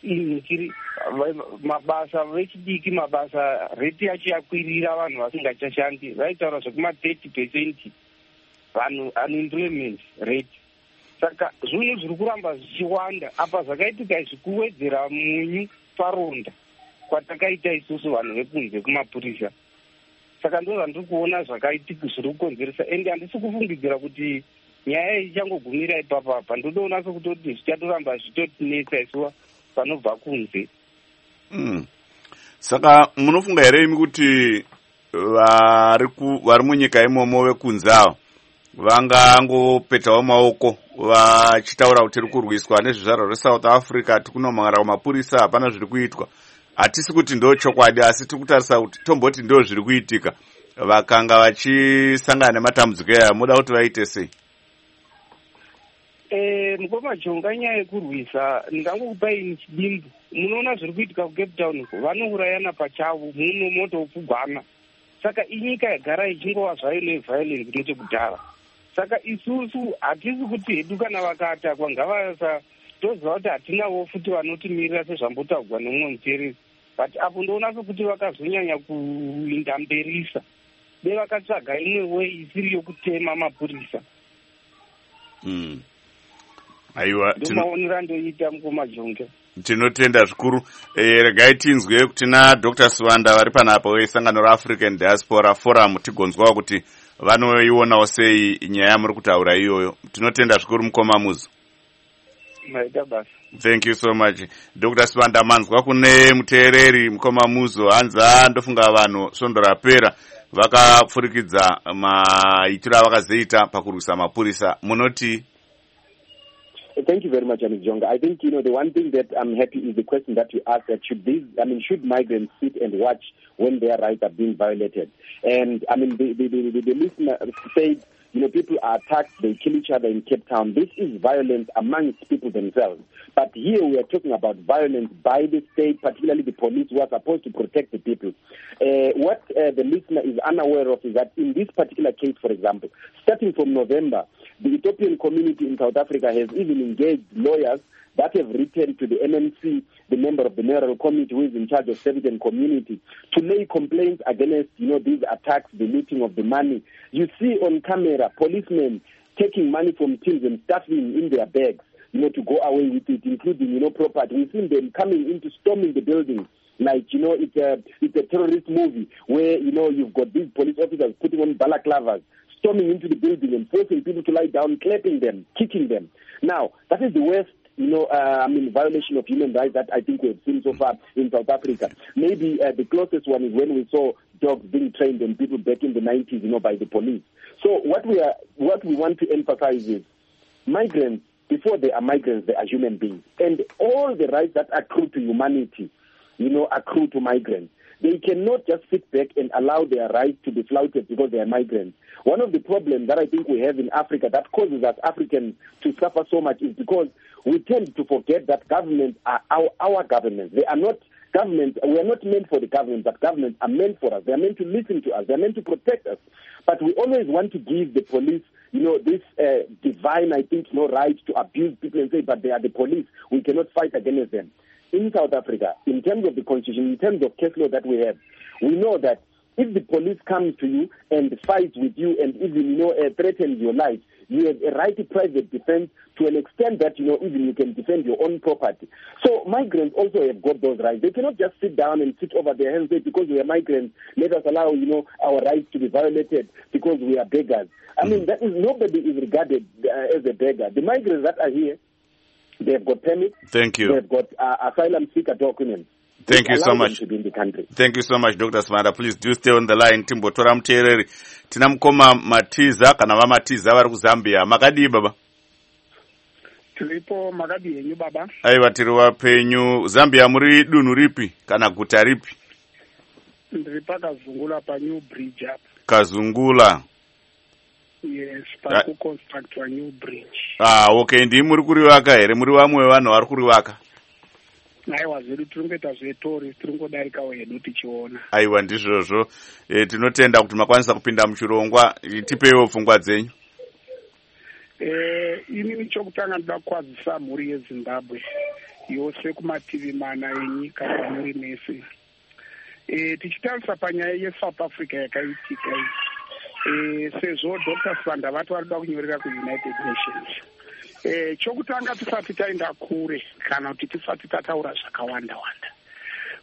mabasa vechidiki, mabasa rate yacho yakwirira, vanhu vasingachashandi. Vaitaura zvekuma 30% vanhu unemployment rate. Saka zvinhu zviri kuramba zvichiwanda apa, zvakaitika izvi kuwedzera munyu saronda kwatakaita isusu vanhu vekunze kumapurisa. Saka ndo zvandiri kuona zvakaitika zviri kukonzeresa, ende handisi kufungidzira kuti nyaya ichangogumira ipapapa. Ndotoona sokutoti zvichatoramba zvitotinetsa isuwa vanobva kunze. Saka munofunga here imi kuti vari munyika imomo vekunze avo vangangopetawo maoko vachitaura kuti tiri kurwiswa nezvizvarwa zveSouth Africa, tikunomhara kumapurisa, hapana zviri kuitwa? Hatisi kuti ndo chokwadi, asi tiri kutarisa kuti tomboti ndo zviri kuitika. Vakanga vachisangana nematambudziko aya, muda kuti vaite sei? Mukoma Jonga, nyaya yekurwisa ndingangokupai chidimbu. Munoona zviri kuitika kuCape Town, vanourayana pachavo, muno moto upfugwana. Saka inyika yagara ichingova zvayo neviolence nechekudhara. Saka isusu hatisi kuti hedu kana vakatakwa ngavasa toziva kuti hatinawo futi vanotimirira sezvambotaurwa nomumwe muteereri. But apo ndoona sokuti vakazonyanya kuinda mberisa. Vakatsvaga imwe way isiri yokutema mapurisa. Aiwa, ndomaonera ndoita Mukoma Jonga. Tinotenda zvikuru. Regai tinzwe tina Dr. Swanda vari panapa vesangano reAfrican Diaspora Forum, tigonzwawo kuti vanoionawo sei nyaya muri kutaura iyoyo. Tinotenda zvikuru Mukoma Muzo. Maita basa. Thank you so much. Dr. Swanda, manzwa kune muteereri Mukoma Muzo, hanza ndofunga vanhu svondo rapera vakapfurikidza maitiro avakazoita pakurwisa mapurisa. Munoti? Thank you very much, Ms. Jonga. I think, the one thing that I'm happy is the question that you asked, that should migrants sit and watch when their rights are being violated? And, the listener said, people are attacked, they kill each other in Cape Town. This is violence amongst people themselves. But here we are talking about violence by the state, particularly the police, who are supposed to protect the people. What the listener is unaware of is that in this particular case, for example, starting from November, the Ethiopian community in South Africa has even engaged lawyers that have written to the MNC, the member of the mayoral committee who is in charge of service and community, to lay complaints against, these attacks, the looting of the money. You see on camera policemen taking money from teams and stuffing in their bags, to go away with it, including, property. We've seen them coming into storming the buildings. Like, it's a terrorist movie where, you've got these police officers putting on balaclavas, storming into the building and forcing people to lie down, clapping them, kicking them. Now, that is the worst, violation of human rights that I think we've seen so far in South Africa. Maybe the closest one is when we saw dogs being trained on people back in the 90s, by the police. So what we want to emphasize is migrants, before they are migrants, they are human beings. And all the rights that accrue to humanity, accrue to migrants. They cannot just sit back and allow their rights to be flouted because they are migrants. One of the problems that I think we have in Africa that causes us Africans to suffer so much is because we tend to forget that governments are our governments. They are not governments. We are not meant for the government, but governments are meant for us. They are meant to listen to us. They are meant to protect us. But we always want to give the police, this divine, I think, right to abuse people and say, but they are the police. We cannot fight against them. In South Africa, in terms of the constitution, in terms of case law that we have, we know that if the police comes to you and fights with you and even, threatens your life, you have a right to private defense to an extent that, even you can defend your own property. So migrants also have got those rights. They cannot just sit down and sit over their hands and say, because we are migrants, let us allow, our rights to be violated because we are beggars. Nobody is regarded as a beggar. The migrants that are here, they have got permits. Thank you. They have got asylum seeker documents. Thank you so much. To be in the country. Thank you so much, Dr. Swanda. Please do stay on the line. Timbotora muteereri. Tina Mukoma Matiza kana vaMatiza vari kuZambia. Makadii baba? Tiripo makadii yenyu baba? Aiwa, tiri wapenyu. Zambia muri dunhu ripi kana guta ripi? Ndiri paKazungula pa New Bridge apa. Kazungula. Yes, pakuconstructwa new bridge. Okay, ndii muri kurivaka here? Muri vamwe vanhu vari kurivaka? Aiwa, zvedu tiringoita zvetori, tiringodarikawo hedu tichiona. Aiwa, ndizvozvo. Tinotenda kuti makwanisa kupinda muchirongwa. Tipeiwo pfungwa dzenyu. Ini chokutanga ndoda kukwazisa mhuri yeZimbabwe yose kumativi mana enyika kwamuri mese. Tichitarisa panyaya yeSouth Africa yakaitika sezvo Dr. Swanda vati varikuda kunyorera kuUnited Nations. Chokutanga tisati taenda kure kana kuti tisati tataura zvakawanda-wanda.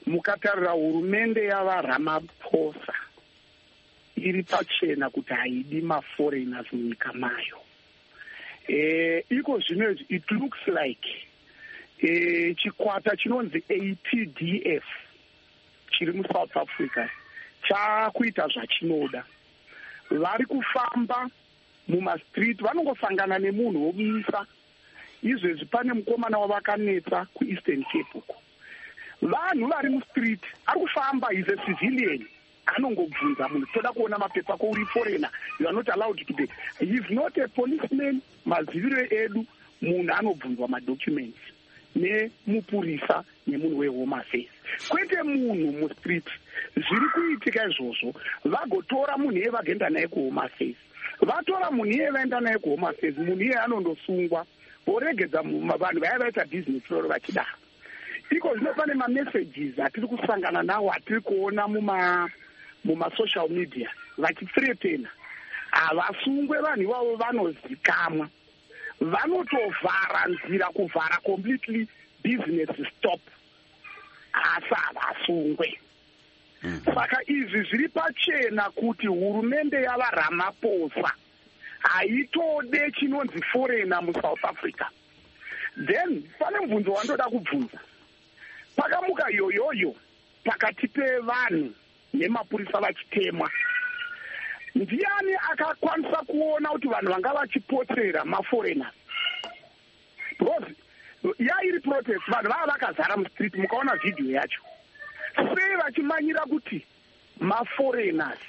mukatarira hurumende yava Ramaphosa iri pachena kuti haidi maforeigners munyika mayo. Iko zvino it looks like chikwata chinonzi ATDF chiri muSouth Africa chakuita zvachinoda. Vari kufamba mumastreet, vanongosangana nemunhu womumisa. Izvezvi pane mukomana wavakanetsa kuEastern Cape uko. Vanhu vari mustreet, ari kufamba, is a civilian. Anongobvunza munhu, toda kuona mapepa ako, uri foreigner, you are not allowed to be. He is not a policeman. Maziviro edu munhu anobvunzwa madocuments nemupurisa nemunhu weHome Affairs. Kwete munhu mustreet. Zviri kuitika izvozvo, vagotora munhu iye vagenda naye kuHome Affairs. Vatora munhu iye vaenda naye kuHome Affairs, munhu iye anondosungwa, voregedza vanhu vaya vaita business roro vachidaro. Iko zvino pane mamessages atiri kusangana nawo, atiri kuona muma-social media vachithreatena. Havasungwe vanhu ivavo vanozikamwa. Vanotovhara nzira, kuvhara completely, business stop. Asi havasungwe. Saka izvi zviri pachena kuti hurumende yava Ramaphosa haitode chinonzi foreigner muSouth Africa. Then pane mubvunzo wandoda kubvunza. Pakamuka yoyoyo pakati pevanhu nemapurisa vachitemwa. Ndiani akakwanisa kuona kuti vanhu vanga vachipotsera maforeigners? Because yairi protest, vanhu vava vakazara mustreet, mukaona video yacho. Sei vachimanyira kuti maforeigners?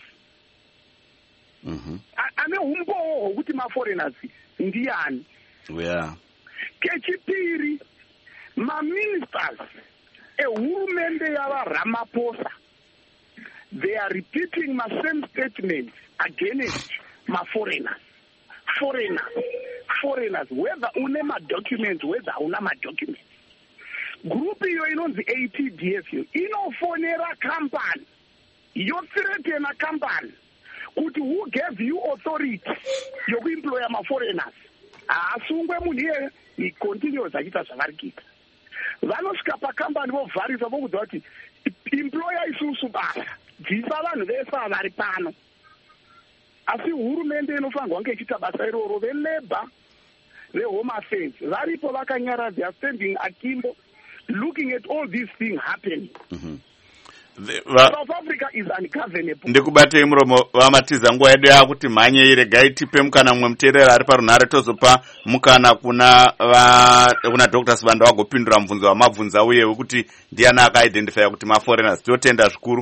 Ane umbowo hwokuti maforeigners ndiani? Kechipiri, maministers ehurumende yava Ramaphosa, they are repeating my same statements against maforeigners. Foreigners, whether une madocuments, whether una madocuments. Group iyo inonzi ATDF inofonera company, yothreatena company, kuti who gave you authority yokuemploya maforeigners. Asungwe munhu iye ni continuous achita zvavarikita. Vanosvika pakambani vovharisa vokudza kuti employer isusu basa, bvisa vanhu vese vari pano. Asi hurumende inofanirwa kunge ichiita basa iroro. VeLabour, veHome Affairs varipo vakanyara, they are standing akimbo, looking at all these things happening. South Africa is ungovernable. Ndikubatei muromo vamatiza nguva yedu yakuti mhanye iregai tipe mukana mumwe muteerera ari parunhare tozopa mukana kuna Dr. Sibanda wagopindura mubvunzo wamabvunza uye wekuti ndiani akaidentifya kuti maforeigners. Totenda zvikuru.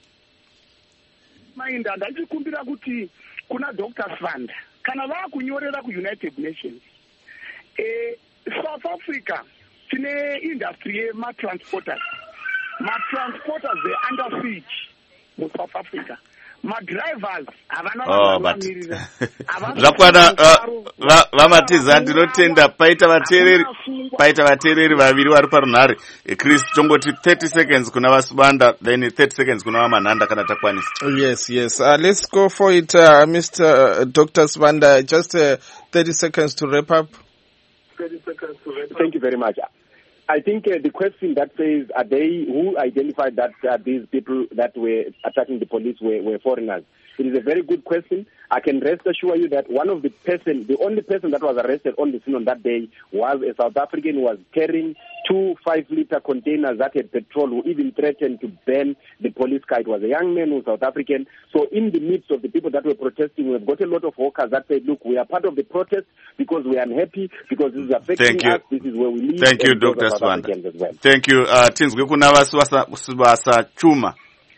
Mainda ndachikumbira kuti kuna Dr. Sibanda kana vakunyorera kuUnited Nations, South Africa tine industry yematransporters. Matransporters, they under siege in South Africa. Madrivers havana vanomirira. Zvakwana vamatiza ndinotenda paita vateereri vaviri vari parunhare. Chris, tongoti 30 seconds kuna vaSibanda, then 30 seconds kuna vaManhanda kana takwanisa. Yes. Let's go for it, Mr. Dr. Sibanda. Just 30 seconds to wrap up. Thank you very much. I think the question that says, are they who identified that these people that were attacking the police were foreigners? It is a very good question. I can rest assure you that the only person that was arrested on the scene on that day was a South African who was carrying 2 5-liter containers that had petrol, who even threatened to burn the police car. It was a young man who was South African. So in the midst of the people that were protesting, we've got a lot of workers that said, look, we are part of the protest because we are unhappy, because this is affecting us, this is where we live. Thank you, Dr. Sibanda. Well. Thank you. Tinzwe kuna vasibasa chuma.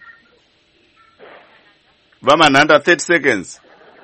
VaManhanda, 30 seconds.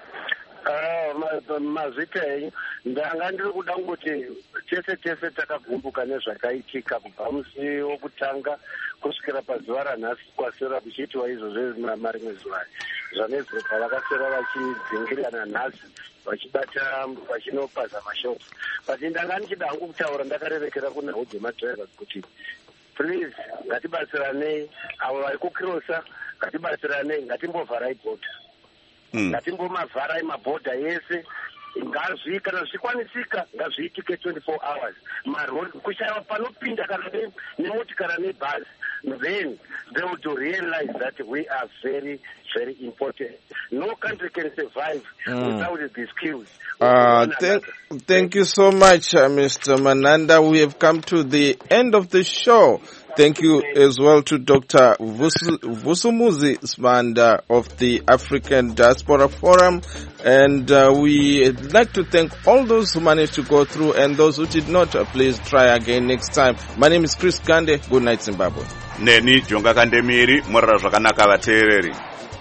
Mazvitei ndanga ndiri kuda kuti tese takagumbuka nezvakaitika kubva musi wokutanga kusvikira pazuva ranhasi kwasera kuchiitwa izvo marimwe zuva zvanezvepa vakasera vachidzingirirana nhasi vachibata vachinopaza mashops. But ndanga ndichida hangu kutaura ndakarerekera kunhau dzemadrivers kuti please ngatibatsiranei, avo vari kukirosa ngatibatsiranei, ngatimbovharai bhodha, ngatimbomavharai mabhodha yese kana zvikwanisika ngazviitike 24 hours. Marori kushaya panopinda kana nemotikara nebhazi, then they would realize that we are very, very important. No country can survive without these skills. Thank you so much, Mr. Mananda. We have come to the end of the show. Thank you as well to Dr. Vusumuzi Sibanda of the African Diaspora Forum. And we'd like to thank all those who managed to go through and those who did not. Please try again next time. My name is Chris Gande. Good night, Zimbabwe. Neni Jonga Kandemiri, Mora Zvakanaka Vateereri.